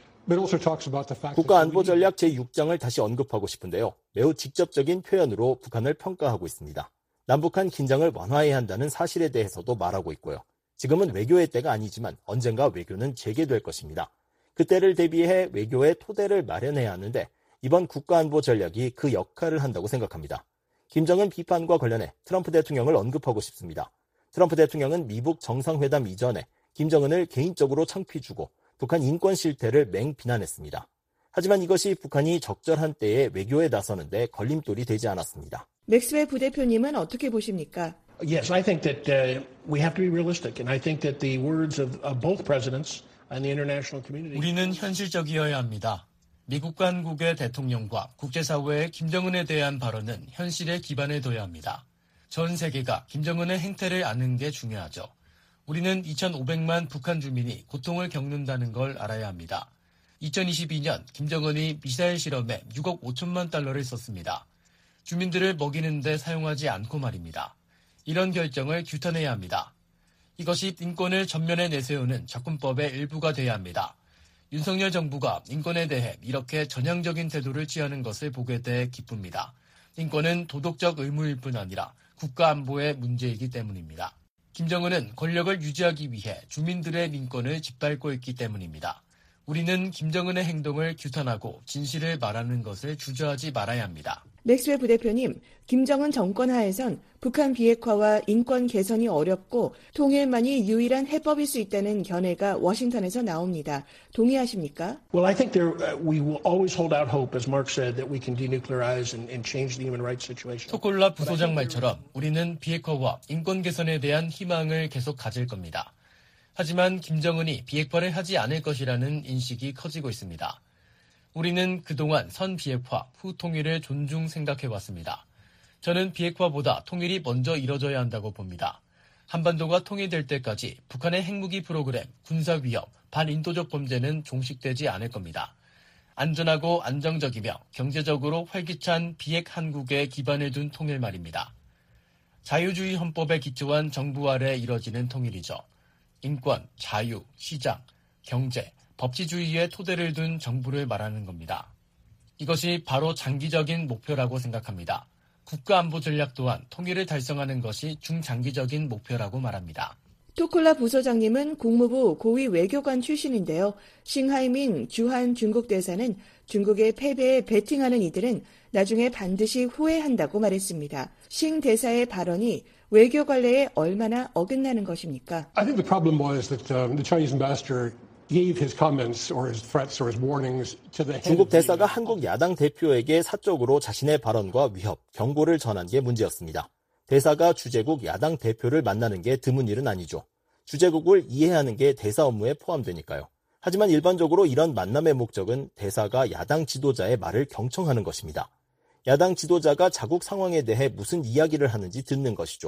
국가안보전략 제6장을 다시 언급하고 싶은데요. 매우 직접적인 표현으로 북한을 평가하고 있습니다. 남북한 긴장을 완화해야 한다는 사실에 대해서도 말하고 있고요. 지금은 외교의 때가 아니지만 언젠가 외교는 재개될 것입니다. 그때를 대비해 외교의 토대를 마련해야 하는데 이번 국가안보전략이 그 역할을 한다고 생각합니다. 김정은 비판과 관련해 트럼프 대통령을 언급하고 싶습니다. 트럼프 대통령은 미북 정상회담 이전에 김정은을 개인적으로 창피 주고 북한 인권 실태를 맹비난했습니다. 하지만 이것이 북한이 적절한 때에 외교에 나서는데 걸림돌이 되지 않았습니다. 맥스웰 부대표님은 어떻게 보십니까? Yes, I think that we have to be realistic, and I think that the words of both presidents and the international community. 우리는 현실적이어야 합니다. 미국과 한국의 대통령과 국제사회의 김정은에 대한 발언은 현실에 기반을 둬야 합니다. 전 세계가 김정은의 행태를 아는 게 중요하죠. 우리는 2,500만 북한 주민이 고통을 겪는다는 걸 알아야 합니다. 2022년 김정은이 미사일 실험에 6억 5천만 달러를 썼습니다. 주민들을 먹이는 데 사용하지 않고 말입니다. 이런 결정을 규탄해야 합니다. 이것이 인권을 전면에 내세우는 접근법의 일부가 돼야 합니다. 윤석열 정부가 인권에 대해 이렇게 전향적인 태도를 취하는 것을 보게 돼 기쁩니다. 인권은 도덕적 의무일 뿐 아니라 국가안보의 문제이기 때문입니다. 김정은은 권력을 유지하기 위해 주민들의 민권을 짓밟고 있기 때문입니다. 우리는 김정은의 행동을 규탄하고 진실을 말하는 것을 주저하지 말아야 합니다. 맥스웰 부대표님, 김정은 정권 하에선 북한 비핵화와 인권 개선이 어렵고 통일만이 유일한 해법일 수 있다는 견해가 워싱턴에서 나옵니다. 동의하십니까? Well, I think we will always hold out hope, as Mark said, that we can denuclearize and change the human rights situation. 토콜라 부소장 말처럼 우리는 비핵화와 인권 개선에 대한 희망을 계속 가질 겁니다. 하지만 김정은이 비핵화를 하지 않을 것이라는 인식이 커지고 있습니다. 우리는 그동안 선 비핵화, 후 통일을 존중 생각해왔습니다. 저는 비핵화보다 통일이 먼저 이뤄져야 한다고 봅니다. 한반도가 통일될 때까지 북한의 핵무기 프로그램, 군사위협, 반인도적 범죄는 종식되지 않을 겁니다. 안전하고 안정적이며 경제적으로 활기찬 비핵 한국에 기반을 둔 통일 말입니다. 자유주의 헌법에 기초한 정부 아래 이뤄지는 통일이죠. 인권, 자유, 시장, 경제, 법치주의의 토대를 둔 정부를 말하는 겁니다. 이것이 바로 장기적인 목표라고 생각합니다. 국가안보 전략 또한 통일을 달성하는 것이 중장기적인 목표라고 말합니다. 토콜라 부소장님은 국무부 고위 외교관 출신인데요. 싱하이밍 주한 중국 대사는 중국의 패배에 베팅하는 이들은 나중에 반드시 후회한다고 말했습니다. 싱 대사의 발언이 외교 관례에 얼마나 어긋나는 것입니까? I think the problem was that the Chinese ambassador gave his comments or his threats or his warnings to the head. 중국 대사가 한국 야당 대표에게 사적으로 자신의 발언과 위협, 경고를 전한 게 문제였습니다. 대사가 주재국 야당 대표를 만나는 게 드문 일은 아니죠. 주재국을 이해하는 게 대사 업무에 포함되니까요. 하지만 일반적으로 이런 만남의 목적은 대사가 야당 지도자의 말을 경청하는 것입니다. 야당 지도자가 자국 상황에 대해 무슨 이야기를 하는지 듣는 것이죠.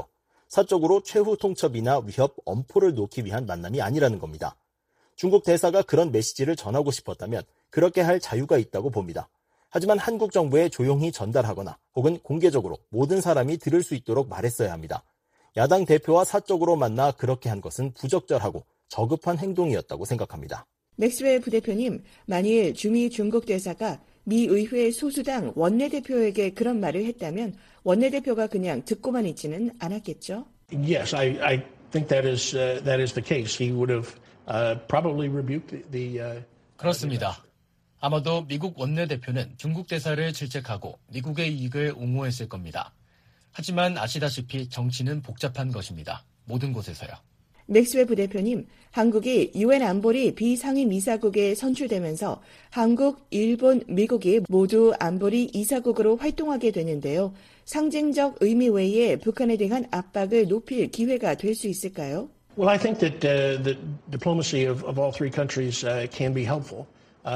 사적으로 최후 통첩이나 위협, 엄포를 놓기 위한 만남이 아니라는 겁니다. 중국 대사가 그런 메시지를 전하고 싶었다면 그렇게 할 자유가 있다고 봅니다. 하지만 한국 정부에 조용히 전달하거나 혹은 공개적으로 모든 사람이 들을 수 있도록 말했어야 합니다. 야당 대표와 사적으로 만나 그렇게 한 것은 부적절하고 저급한 행동이었다고 생각합니다. 맥스웰 부대표님, 만일 주미 중국 대사가 미 의회 소수당 원내대표에게 그런 말을 했다면 원내대표가 그냥 듣고만 있지는 않았겠죠? Yes, I think that is the case. He would have probably rebuked the. 그렇습니다. 아마도 미국 원내대표는 중국 대사를 질책하고 미국의 이익을 옹호했을 겁니다. 하지만 아시다시피 정치는 복잡한 것입니다. 모든 곳에서요. 맥스웰 부대표님, 한국이 UN 안보리 비상임이사국에 선출되면서 한국, 일본, 미국이 모두 안보리 이사국으로 활동하게 되는데요. 상징적 의미 외에 북한에 대한 압박을 높일 기회가 될 수 있을까요? Well, I think that the diplomacy of all three countries can be helpful.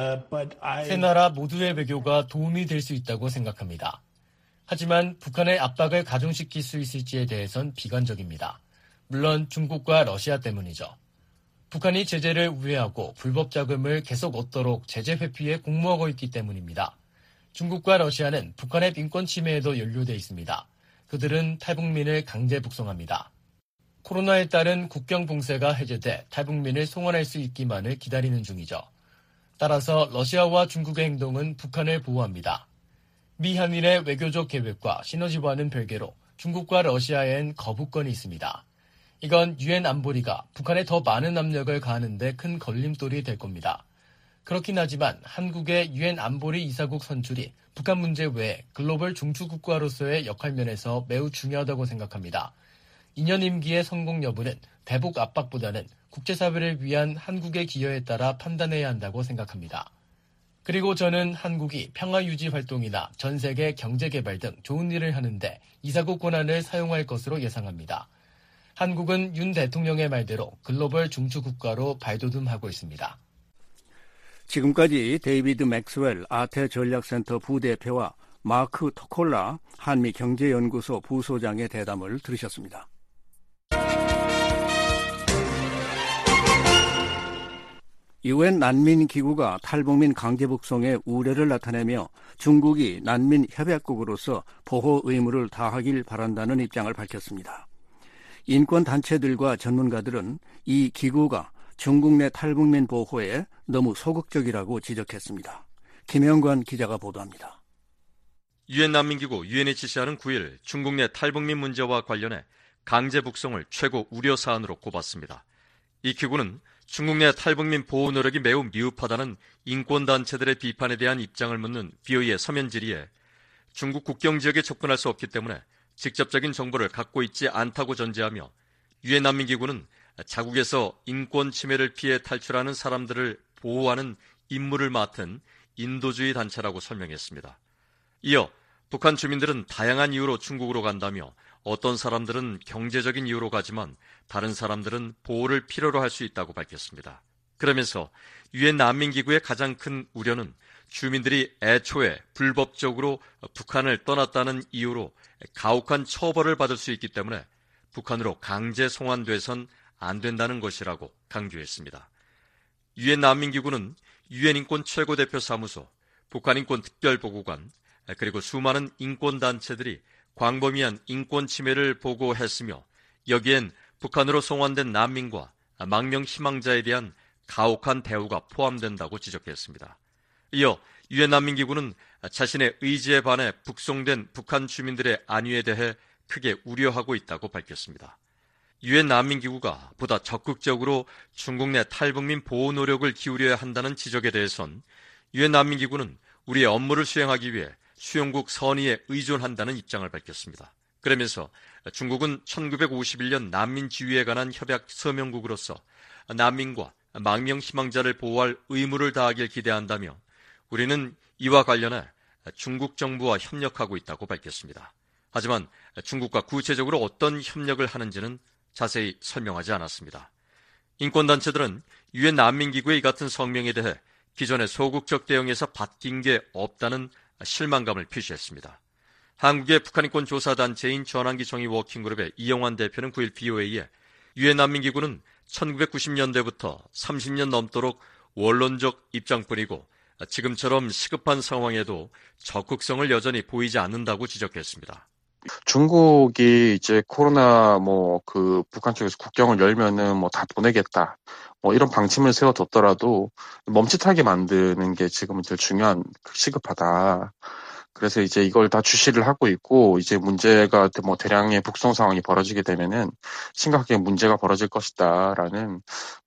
세 나라 모두의 외교가 도움이 될 수 있다고 생각합니다. 하지만 북한의 압박을 가중시킬 수 있을지에 대해선 비관적입니다. 물론 중국과 러시아 때문이죠. 북한이 제재를 우회하고 불법 자금을 계속 얻도록 제재 회피에 공모하고 있기 때문입니다. 중국과 러시아는 북한의 인권 침해에도 연루돼 있습니다. 그들은 탈북민을 강제 북송합니다. 코로나에 따른 국경 봉쇄가 해제돼 탈북민을 송환할 수 있기만을 기다리는 중이죠. 따라서 러시아와 중국의 행동은 북한을 보호합니다. 미 한일의 외교적 계획과 시너지와는 별개로 중국과 러시아엔 거부권이 있습니다. 이건 UN 안보리가 북한에 더 많은 압력을 가하는 데 큰 걸림돌이 될 겁니다. 그렇긴 하지만 한국의 UN 안보리 이사국 선출이 북한 문제 외에 글로벌 중추국가로서의 역할 면에서 매우 중요하다고 생각합니다. 2년 임기의 성공 여부는 대북 압박보다는 국제사회를 위한 한국의 기여에 따라 판단해야 한다고 생각합니다. 그리고 저는 한국이 평화유지 활동이나 전 세계 경제개발 등 좋은 일을 하는데 이사국 권한을 사용할 것으로 예상합니다. 한국은 윤 대통령의 말대로 글로벌 중추국가로 발돋움하고 있습니다. 지금까지 데이비드 맥스웰 아태전략센터 부대표와 마크 토콜라 한미경제연구소 부소장의 대담을 들으셨습니다. UN 난민기구가 탈북민 강제 북송의 우려를 나타내며 중국이 난민 협약국으로서 보호 의무를 다하길 바란다는 입장을 밝혔습니다. 인권단체들과 전문가들은 이 기구가 중국 내 탈북민 보호에 너무 소극적이라고 지적했습니다. 김영관 기자가 보도합니다. 유엔 난민기구 UNHCR은 9일 중국 내 탈북민 문제와 관련해 강제 북송을 최고 우려 사안으로 꼽았습니다. 이 기구는 중국 내 탈북민 보호 노력이 매우 미흡하다는 인권단체들의 비판에 대한 입장을 묻는 BOE의 서면 질의에 중국 국경 지역에 접근할 수 없기 때문에 직접적인 정보를 갖고 있지 않다고 전제하며 유엔 난민기구는 자국에서 인권 침해를 피해 탈출하는 사람들을 보호하는 임무를 맡은 인도주의 단체라고 설명했습니다. 이어 북한 주민들은 다양한 이유로 중국으로 간다며 어떤 사람들은 경제적인 이유로 가지만 다른 사람들은 보호를 필요로 할 수 있다고 밝혔습니다. 그러면서 유엔 난민기구의 가장 큰 우려는 주민들이 애초에 불법적으로 북한을 떠났다는 이유로 가혹한 처벌을 받을 수 있기 때문에 북한으로 강제 송환돼선 안 된다는 것이라고 강조했습니다. 유엔 난민기구는 유엔 인권 최고대표 사무소, 북한 인권 특별보고관, 그리고 수많은 인권단체들이 광범위한 인권 침해를 보고했으며 여기엔 북한으로 송환된 난민과 망명 희망자에 대한 가혹한 대우가 포함된다고 지적했습니다. 이어 유엔 난민기구는 자신의 의지에 반해 북송된 북한 주민들의 안위에 대해 크게 우려하고 있다고 밝혔습니다. 유엔 난민기구가 보다 적극적으로 중국 내 탈북민 보호 노력을 기울여야 한다는 지적에 대해선 유엔 난민기구는 우리의 업무를 수행하기 위해 수용국 선의에 의존한다는 입장을 밝혔습니다. 그러면서 중국은 1951년 난민 지위에 관한 협약 서명국으로서 난민과 망명 희망자를 보호할 의무를 다하길 기대한다며 우리는 이와 관련해 중국 정부와 협력하고 있다고 밝혔습니다. 하지만 중국과 구체적으로 어떤 협력을 하는지는 자세히 설명하지 않았습니다. 인권단체들은 유엔 난민기구의 이 같은 성명에 대해 기존의 소극적 대응에서 바뀐 게 없다는 실망감을 표시했습니다. 한국의 북한인권 조사단체인 전환기 정의 워킹그룹의 이영환 대표는 9일 BOA에 유엔 난민기구는 1990년대부터 30년 넘도록 원론적 입장뿐이고 지금처럼 시급한 상황에도 적극성을 여전히 보이지 않는다고 지적했습니다. 중국이 이제 코로나 북한 쪽에서 국경을 열면은 다 보내겠다. 이런 방침을 세워뒀더라도 멈칫하게 만드는 게 지금은 제일 중요한 시급하다. 그래서 이제 이걸 다 주시를 하고 있고, 이제 문제가 대량의 북송 상황이 벌어지게 되면은 심각하게 문제가 벌어질 것이다라는,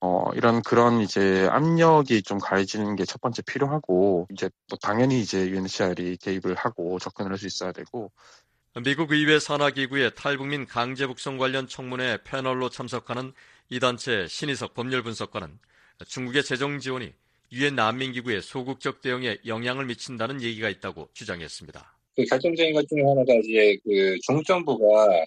그런 이제 압력이 좀 가해지는 게 첫 번째 필요하고, 이제 당연히 이제 UNHCR이 개입을 하고 접근을 할 수 있어야 되고. 미국 의회 산하기구의 탈북민 강제 북송 관련 청문회 패널로 참석하는 이 단체 신희석 법률분석관은 중국의 재정 지원이 유엔 난민기구의 소극적 대응에 영향을 미친다는 얘기가 있다고 주장했습니다. 결정적인 것 중에 하나가 이제 중국 정부가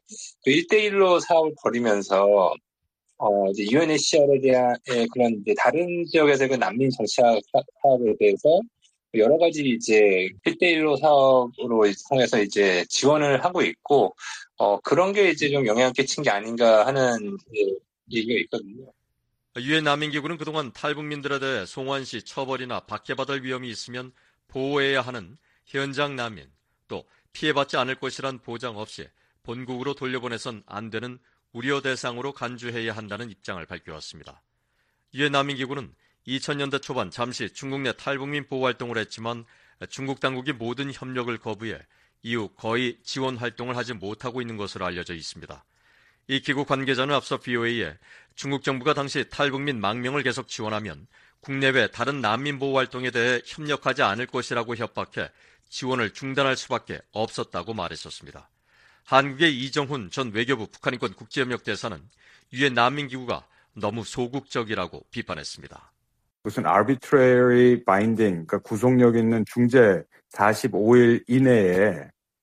1대1로 사업을 벌이면서 이제 UNHCR에 대한 그런 이제 다른 지역에서 난민 정착 사업에 대해서 여러 가지 이제 1대1로 사업으로 통해서 이제 지원을 하고 있고, 그런 게 이제 좀 영향을 끼친 게 아닌가 하는 얘기가 있거든요. 유엔 난민기구는 그동안 탈북민들에 대해 송환 시 처벌이나 박해받을 위험이 있으면 보호해야 하는 현장 난민, 또 피해받지 않을 것이란 보장 없이 본국으로 돌려보내선 안 되는 우려 대상으로 간주해야 한다는 입장을 밝혀왔습니다. 유엔 난민기구는 2000년대 초반 잠시 중국 내 탈북민 보호 활동을 했지만 중국 당국이 모든 협력을 거부해 이후 거의 지원 활동을 하지 못하고 있는 것으로 알려져 있습니다. 이 기구 관계자는 앞서 BOA에 중국 정부가 당시 탈북민 10,000명을 계속 지원하면 국내외 다른 난민 보호 활동에 대해 협력하지 않을 것이라고 협박해 지원을 중단할 수밖에 없었다고 말했었습니다. 한국의 이정훈 전 외교부 북한인권 국제협력 대사는 유엔 난민기구가 너무 소극적이라고 비판했습니다. 무슨 arbitrary binding, 그러니까 구속력 있는 중재 45일 이내에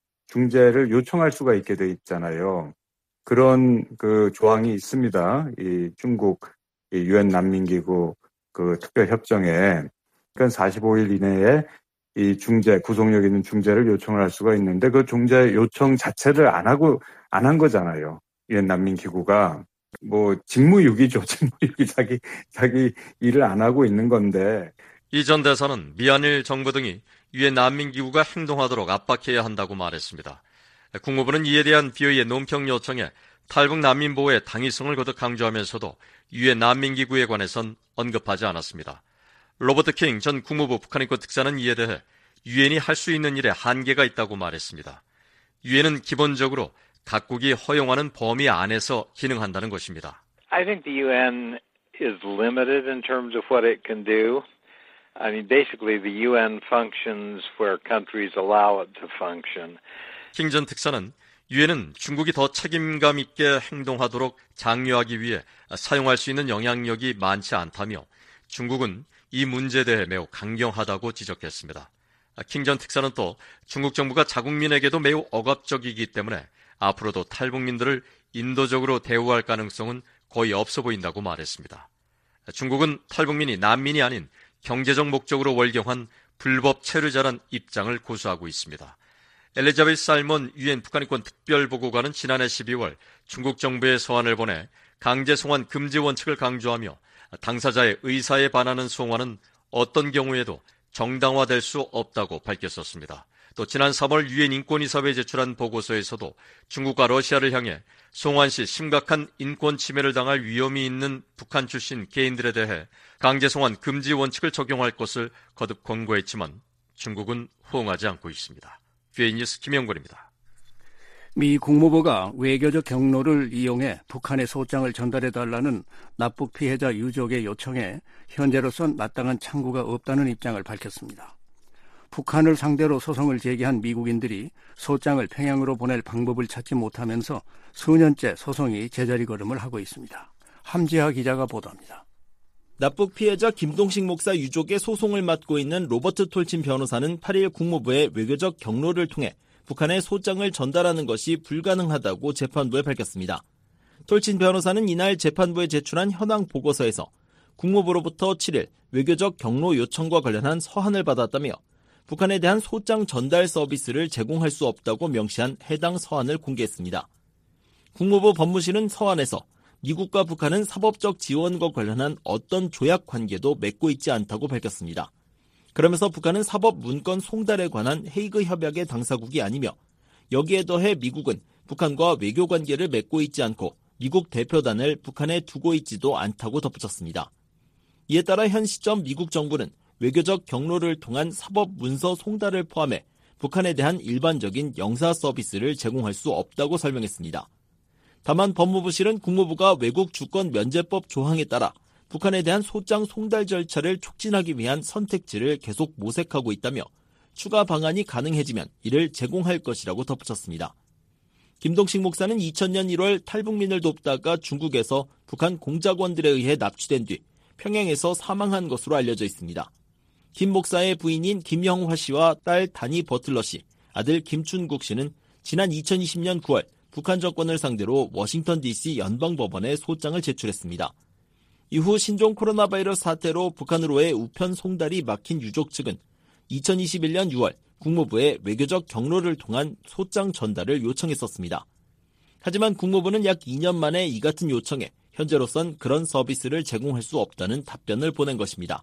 중재를 요청할 수가 있게 돼 있잖아요. 그런 조항이 있습니다. 이 중국 유엔 난민기구 특별 협정에. 그러니까 45일 이내에 이 중재, 구속력 있는 중재를 요청을 할 수가 있는데 그 중재 요청 자체를 안 한 거잖아요. 유엔 난민기구가. 직무유기죠. 직무유기 자기 일을 안 하고 있는 건데. 이 전 대사는 미한일 정부 등이 유엔 난민기구가 행동하도록 압박해야 한다고 말했습니다. 국무부는 이에 대한 BOA의 논평 요청에 탈북 난민 보호의 당위성을 거듭 강조하면서도 유엔 난민기구에 관해선 언급하지 않았습니다. 로버트 킹 전 국무부 북한인권 특사는 이에 대해 유엔이 할 수 있는 일에 한계가 있다고 말했습니다. 유엔은 기본적으로 각국이 허용하는 범위 안에서 기능한다는 것입니다. I think the UN is limited in terms of what it can do. I mean, basically the UN functions where countries allow it to function. 킹 전 특사는 유엔은 중국이 더 책임감 있게 행동하도록 장려하기 위해 사용할 수 있는 영향력이 많지 않다며 중국은 이 문제에 대해 매우 강경하다고 지적했습니다. 킹 전 특사는 또 중국 정부가 자국민에게도 매우 억압적이기 때문에 앞으로도 탈북민들을 인도적으로 대우할 가능성은 거의 없어 보인다고 말했습니다. 중국은 탈북민이 난민이 아닌 경제적 목적으로 월경한 불법 체류자란 입장을 고수하고 있습니다. 엘리자베스 살몬 유엔 북한인권 특별보고관은 지난해 12월 중국 정부에 서한을 보내 강제 송환 금지 원칙을 강조하며 당사자의 의사에 반하는 송환은 어떤 경우에도 정당화될 수 없다고 밝혔었습니다. 또 지난 3월 유엔 인권이사회에 제출한 보고서에서도 중국과 러시아를 향해 송환 시 심각한 인권 침해를 당할 위험이 있는 북한 출신 개인들에 대해 강제 송환 금지 원칙을 적용할 것을 거듭 권고했지만 중국은 호응하지 않고 있습니다. BOA 뉴스 김영권입니다. 미 국무부가 외교적 경로를 이용해 북한의 소장을 전달해달라는 납북 피해자 유족의 요청에 현재로선 마땅한 창구가 없다는 입장을 밝혔습니다. 북한을 상대로 소송을 제기한 미국인들이 소장을 평양으로 보낼 방법을 찾지 못하면서 수년째 소송이 제자리 걸음을 하고 있습니다. 함지하 기자가 보도합니다. 납북 피해자 김동식 목사 유족의 소송을 맡고 있는 로버트 톨친 변호사는 8일 국무부의 외교적 경로를 통해 북한에 소장을 전달하는 것이 불가능하다고 재판부에 밝혔습니다. 톨친 변호사는 이날 재판부에 제출한 현황 보고서에서 국무부로부터 7일 외교적 경로 요청과 관련한 서한을 받았다며 북한에 대한 소장 전달 서비스를 제공할 수 없다고 명시한 해당 서한을 공개했습니다. 국무부 법무실은 서한에서 미국과 북한은 사법적 지원과 관련한 어떤 조약 관계도 맺고 있지 않다고 밝혔습니다. 그러면서 북한은 사법 문건 송달에 관한 헤이그 협약의 당사국이 아니며 여기에 더해 미국은 북한과 외교 관계를 맺고 있지 않고 미국 대표단을 북한에 두고 있지도 않다고 덧붙였습니다. 이에 따라 현 시점 미국 정부는 외교적 경로를 통한 사법 문서 송달을 포함해 북한에 대한 일반적인 영사 서비스를 제공할 수 없다고 설명했습니다. 다만 법무부실은 국무부가 외국 주권 면제법 조항에 따라 북한에 대한 소장 송달 절차를 촉진하기 위한 선택지를 계속 모색하고 있다며 추가 방안이 가능해지면 이를 제공할 것이라고 덧붙였습니다. 김동식 목사는 2000년 1월 탈북민을 돕다가 중국에서 북한 공작원들에 의해 납치된 뒤 평양에서 사망한 것으로 알려져 있습니다. 김 목사의 부인인 김영화 씨와 딸 다니 버틀러 씨, 아들 김춘국 씨는 지난 2020년 9월 북한 정권을 상대로 워싱턴 DC 연방법원에 소장을 제출했습니다. 이후 신종 코로나 바이러스 사태로 북한으로의 우편 송달이 막힌 유족 측은 2021년 6월 국무부에 외교적 경로를 통한 소장 전달을 요청했었습니다. 하지만 국무부는 약 2년 만에 이 같은 요청에 현재로선 그런 서비스를 제공할 수 없다는 답변을 보낸 것입니다.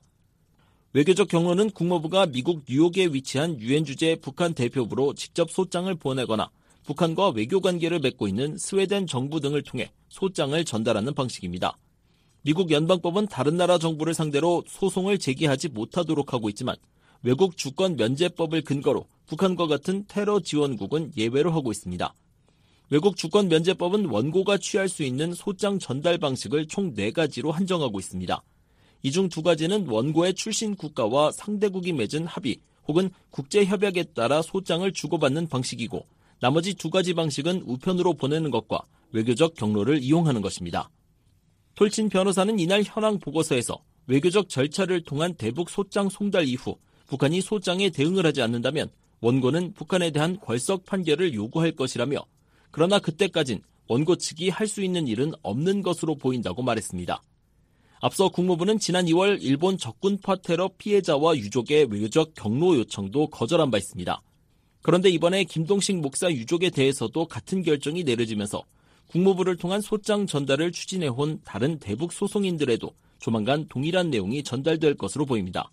외교적 경로는 국무부가 미국 뉴욕에 위치한 유엔 주재 북한 대표부로 직접 소장을 보내거나 북한과 외교 관계를 맺고 있는 스웨덴 정부 등을 통해 소장을 전달하는 방식입니다. 미국 연방법은 다른 나라 정부를 상대로 소송을 제기하지 못하도록 하고 있지만 외국 주권 면제법을 근거로 북한과 같은 테러 지원국은 예외로 하고 있습니다. 외국 주권 면제법은 원고가 취할 수 있는 소장 전달 방식을 총 4가지로 한정하고 있습니다. 이 중 2가지는 원고의 출신 국가와 상대국이 맺은 합의 혹은 국제협약에 따라 소장을 주고받는 방식이고 나머지 2가지 방식은 우편으로 보내는 것과 외교적 경로를 이용하는 것입니다. 톨친 변호사는 이날 현황 보고서에서 외교적 절차를 통한 대북 소장 송달 이후 북한이 소장에 대응을 하지 않는다면 원고는 북한에 대한 궐석 판결을 요구할 것이라며 그러나 그때까진 원고 측이 할 수 있는 일은 없는 것으로 보인다고 말했습니다. 앞서 국무부는 지난 2월 일본 적군파 테러 피해자와 유족의 외교적 경로 요청도 거절한 바 있습니다. 그런데 이번에 김동식 목사 유족에 대해서도 같은 결정이 내려지면서 국무부를 통한 소장 전달을 추진해온 다른 대북 소송인들에도 조만간 동일한 내용이 전달될 것으로 보입니다.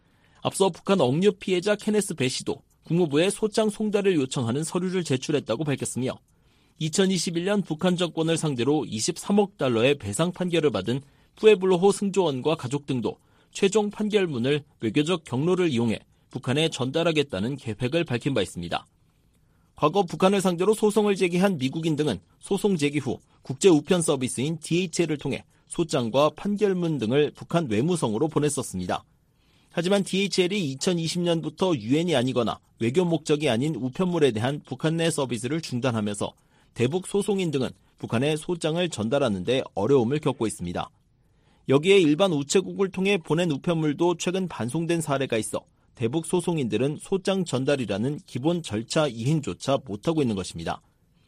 앞서 북한 억류 피해자 케네스 배 씨도 국무부에 소장 송달을 요청하는 서류를 제출했다고 밝혔으며 2021년 북한 정권을 상대로 23억 달러의 배상 판결을 받은 푸에블로호 승조원과 가족 등도 최종 판결문을 외교적 경로를 이용해 북한에 전달하겠다는 계획을 밝힌 바 있습니다. 과거 북한을 상대로 소송을 제기한 미국인 등은 소송 제기 후 국제 우편 서비스인 DHL을 통해 소장과 판결문 등을 북한 외무성으로 보냈었습니다. 하지만 DHL이 2020년부터 유엔이 아니거나 외교 목적이 아닌 우편물에 대한 북한 내 서비스를 중단하면서 대북 소송인 등은 북한에 소장을 전달하는 데 어려움을 겪고 있습니다. 여기에 일반 우체국을 통해 보낸 우편물도 최근 반송된 사례가 있어 대북 소송인들은 소장 전달이라는 기본 절차 이행조차 못하고 있는 것입니다.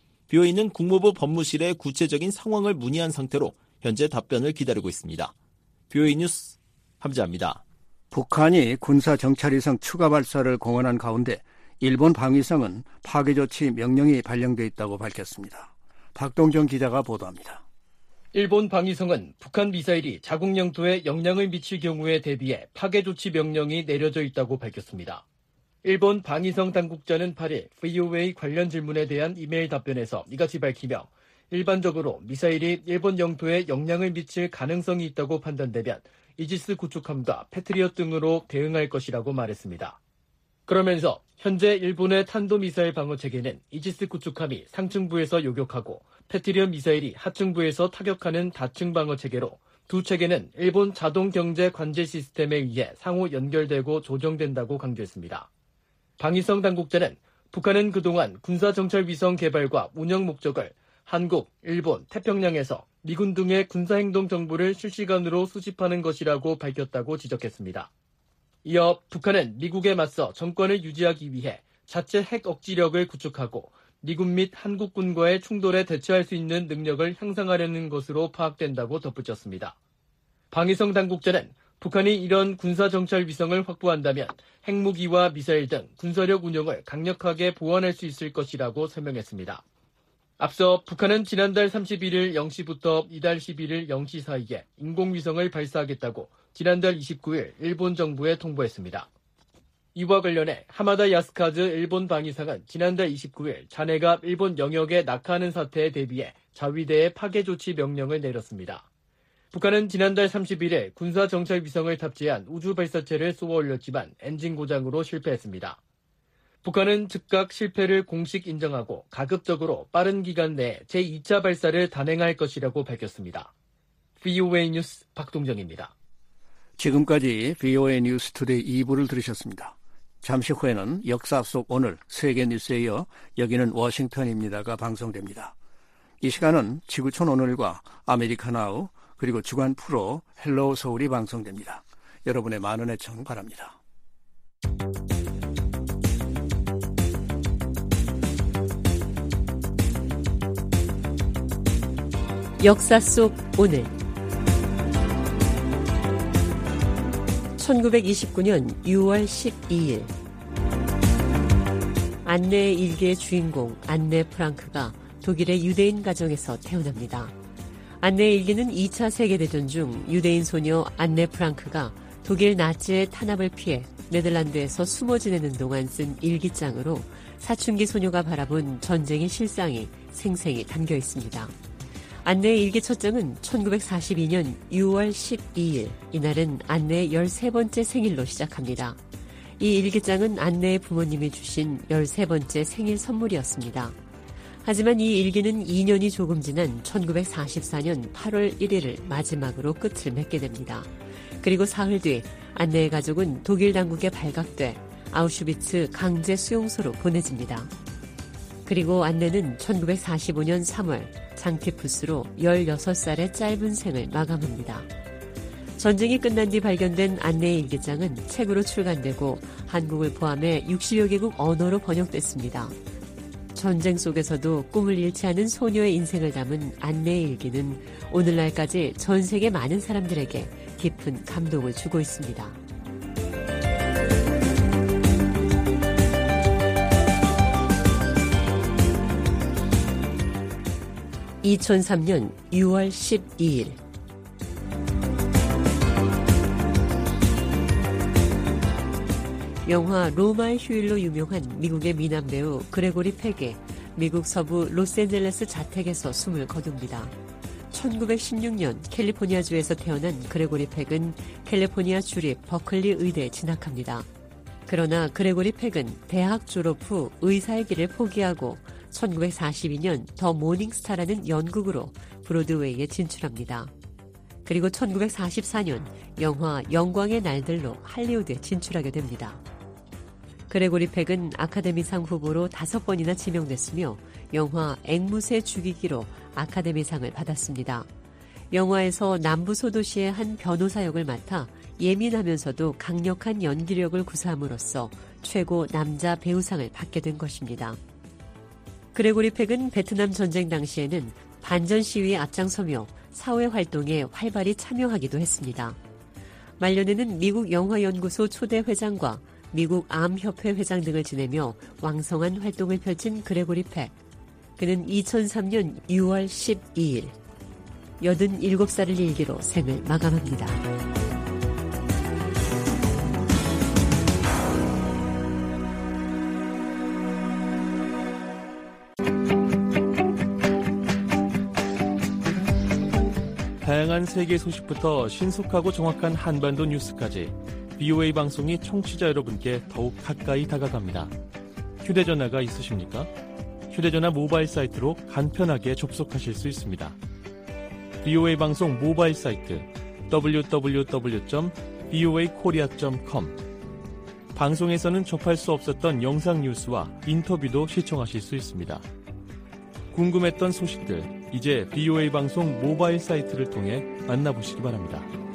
BOA는 국무부 법무실의 구체적인 상황을 문의한 상태로 현재 답변을 기다리고 있습니다. BOA 뉴스 함지아입니다. 북한이 군사 정찰위성 추가 발사를 공언한 가운데 일본 방위성은 파괴조치 명령이 발령돼 있다고 밝혔습니다. 박동정 기자가 보도합니다. 일본 방위성은 북한 미사일이 자국 영토에 영향을 미칠 경우에 대비해 파괴조치 명령이 내려져 있다고 밝혔습니다. 일본 방위성 당국자는 8일 VOA 관련 질문에 대한 이메일 답변에서 이같이 밝히며 일반적으로 미사일이 일본 영토에 영향을 미칠 가능성이 있다고 판단되면 이지스 구축함과 패트리엇 등으로 대응할 것이라고 말했습니다. 그러면서 현재 일본의 탄도미사일 방어체계는 이지스 구축함이 상층부에서 요격하고 패트리엇 미사일이 하층부에서 타격하는 다층 방어체계로 두 체계는 일본 자동경제 관제 시스템에 의해 상호 연결되고 조정된다고 강조했습니다. 방위성 당국자는 북한은 그동안 군사정찰위성 개발과 운영 목적을 한국, 일본, 태평양에서 미군 등의 군사행동 정보를 실시간으로 수집하는 것이라고 밝혔다고 지적했습니다. 이어 북한은 미국에 맞서 정권을 유지하기 위해 자체 핵 억지력을 구축하고 미군 및 한국군과의 충돌에 대처할 수 있는 능력을 향상하려는 것으로 파악된다고 덧붙였습니다. 방위성 당국자는 북한이 이런 군사정찰 위성을 확보한다면 핵무기와 미사일 등 군사력 운용을 강력하게 보완할 수 있을 것이라고 설명했습니다. 앞서 북한은 지난달 31일 0시부터 이달 11일 0시 사이에 인공위성을 발사하겠다고 지난달 29일 일본 정부에 통보했습니다. 이와 관련해 하마다 야스카즈 일본 방위상은 지난달 29일 잔해가 일본 영역에 낙하하는 사태에 대비해 자위대에 파괴 조치 명령을 내렸습니다. 북한은 지난달 31일 군사정찰 위성을 탑재한 우주 발사체를 쏘아 올렸지만 엔진 고장으로 실패했습니다. 북한은 즉각 실패를 공식 인정하고 가급적으로 빠른 기간 내에 제2차 발사를 단행할 것이라고 밝혔습니다. VOA 뉴스 박동정입니다. 지금까지 VOA 뉴스 투데이 2부를 들으셨습니다. 잠시 후에는 역사 속 오늘 세계 뉴스에 이어 여기는 워싱턴입니다가 방송됩니다. 이 시간은 지구촌 오늘과 아메리카나우 그리고 주간 프로 헬로우 서울이 방송됩니다. 여러분의 많은 애청 바랍니다. 역사 속 오늘 1929년 6월 12일 안네의 일기의 주인공 안네 프랑크가 독일의 유대인 가정에서 태어납니다. 안네의 일기는 2차 세계대전 중 유대인 소녀 안네 프랑크가 독일 나치의 탄압을 피해 네덜란드에서 숨어 지내는 동안 쓴 일기장으로 사춘기 소녀가 바라본 전쟁의 실상이 생생히 담겨 있습니다. 안네의 일기 첫 장은 1942년 6월 12일, 이날은 안네의 13번째 생일로 시작합니다. 이 일기장은 안네의 부모님이 주신 13번째 생일 선물이었습니다. 하지만 이 일기는 2년이 조금 지난 1944년 8월 1일을 마지막으로 끝을 맺게 됩니다. 그리고 사흘 뒤 안네의 가족은 독일 당국에 발각돼 아우슈비츠 강제 수용소로 보내집니다. 그리고 안네는 1945년 3월 장티푸스로 16살의 짧은 생을 마감합니다. 전쟁이 끝난 뒤 발견된 안네의 일기장은 책으로 출간되고 한국을 포함해 60여 개국 언어로 번역됐습니다. 전쟁 속에서도 꿈을 잃지 않은 소녀의 인생을 담은 안네의 일기는 오늘날까지 전 세계 많은 사람들에게 깊은 감동을 주고 있습니다. 2003년 6월 12일 영화 로마의 휴일로 유명한 미국의 미남 배우 그레고리 팩이 미국 서부 로스앤젤레스 자택에서 숨을 거둡니다. 1916년 캘리포니아주에서 태어난 그레고리 팩은 캘리포니아 주립 버클리 의대에 진학합니다. 그러나 그레고리 팩은 대학 졸업 후 의사의 길을 포기하고 1942년 더 모닝스타라는 연극으로 브로드웨이에 진출합니다. 그리고 1944년 영화 영광의 날들로 할리우드에 진출하게 됩니다. 그레고리 팩은 아카데미상 후보로 5번이나 지명됐으며 영화 앵무새 죽이기로 아카데미상을 받았습니다. 영화에서 남부 소도시의 한 변호사 역을 맡아 예민하면서도 강력한 연기력을 구사함으로써 최고 남자 배우상을 받게 된 것입니다. 그레고리 팩은 베트남 전쟁 당시에는 반전 시위에 앞장서며 사회 활동에 활발히 참여하기도 했습니다. 말년에는 미국 영화연구소 초대 회장과 미국 암협회 회장 등을 지내며 왕성한 활동을 펼친 그레고리 팩. 그는 2003년 6월 12일 87살을 일기로 생을 마감합니다. 다양한 세계 소식부터 신속하고 정확한 한반도 뉴스까지 VOA 방송이 청취자 여러분께 더욱 가까이 다가갑니다. 휴대전화가 있으십니까? 휴대전화 모바일 사이트로 간편하게 접속하실 수 있습니다. VOA 방송 모바일 사이트 www.voakorea.com 방송에서는 접할 수 없었던 영상 뉴스와 인터뷰도 시청하실 수 있습니다. 궁금했던 소식들 이제 VOA 방송 모바일 사이트를 통해 만나보시기 바랍니다.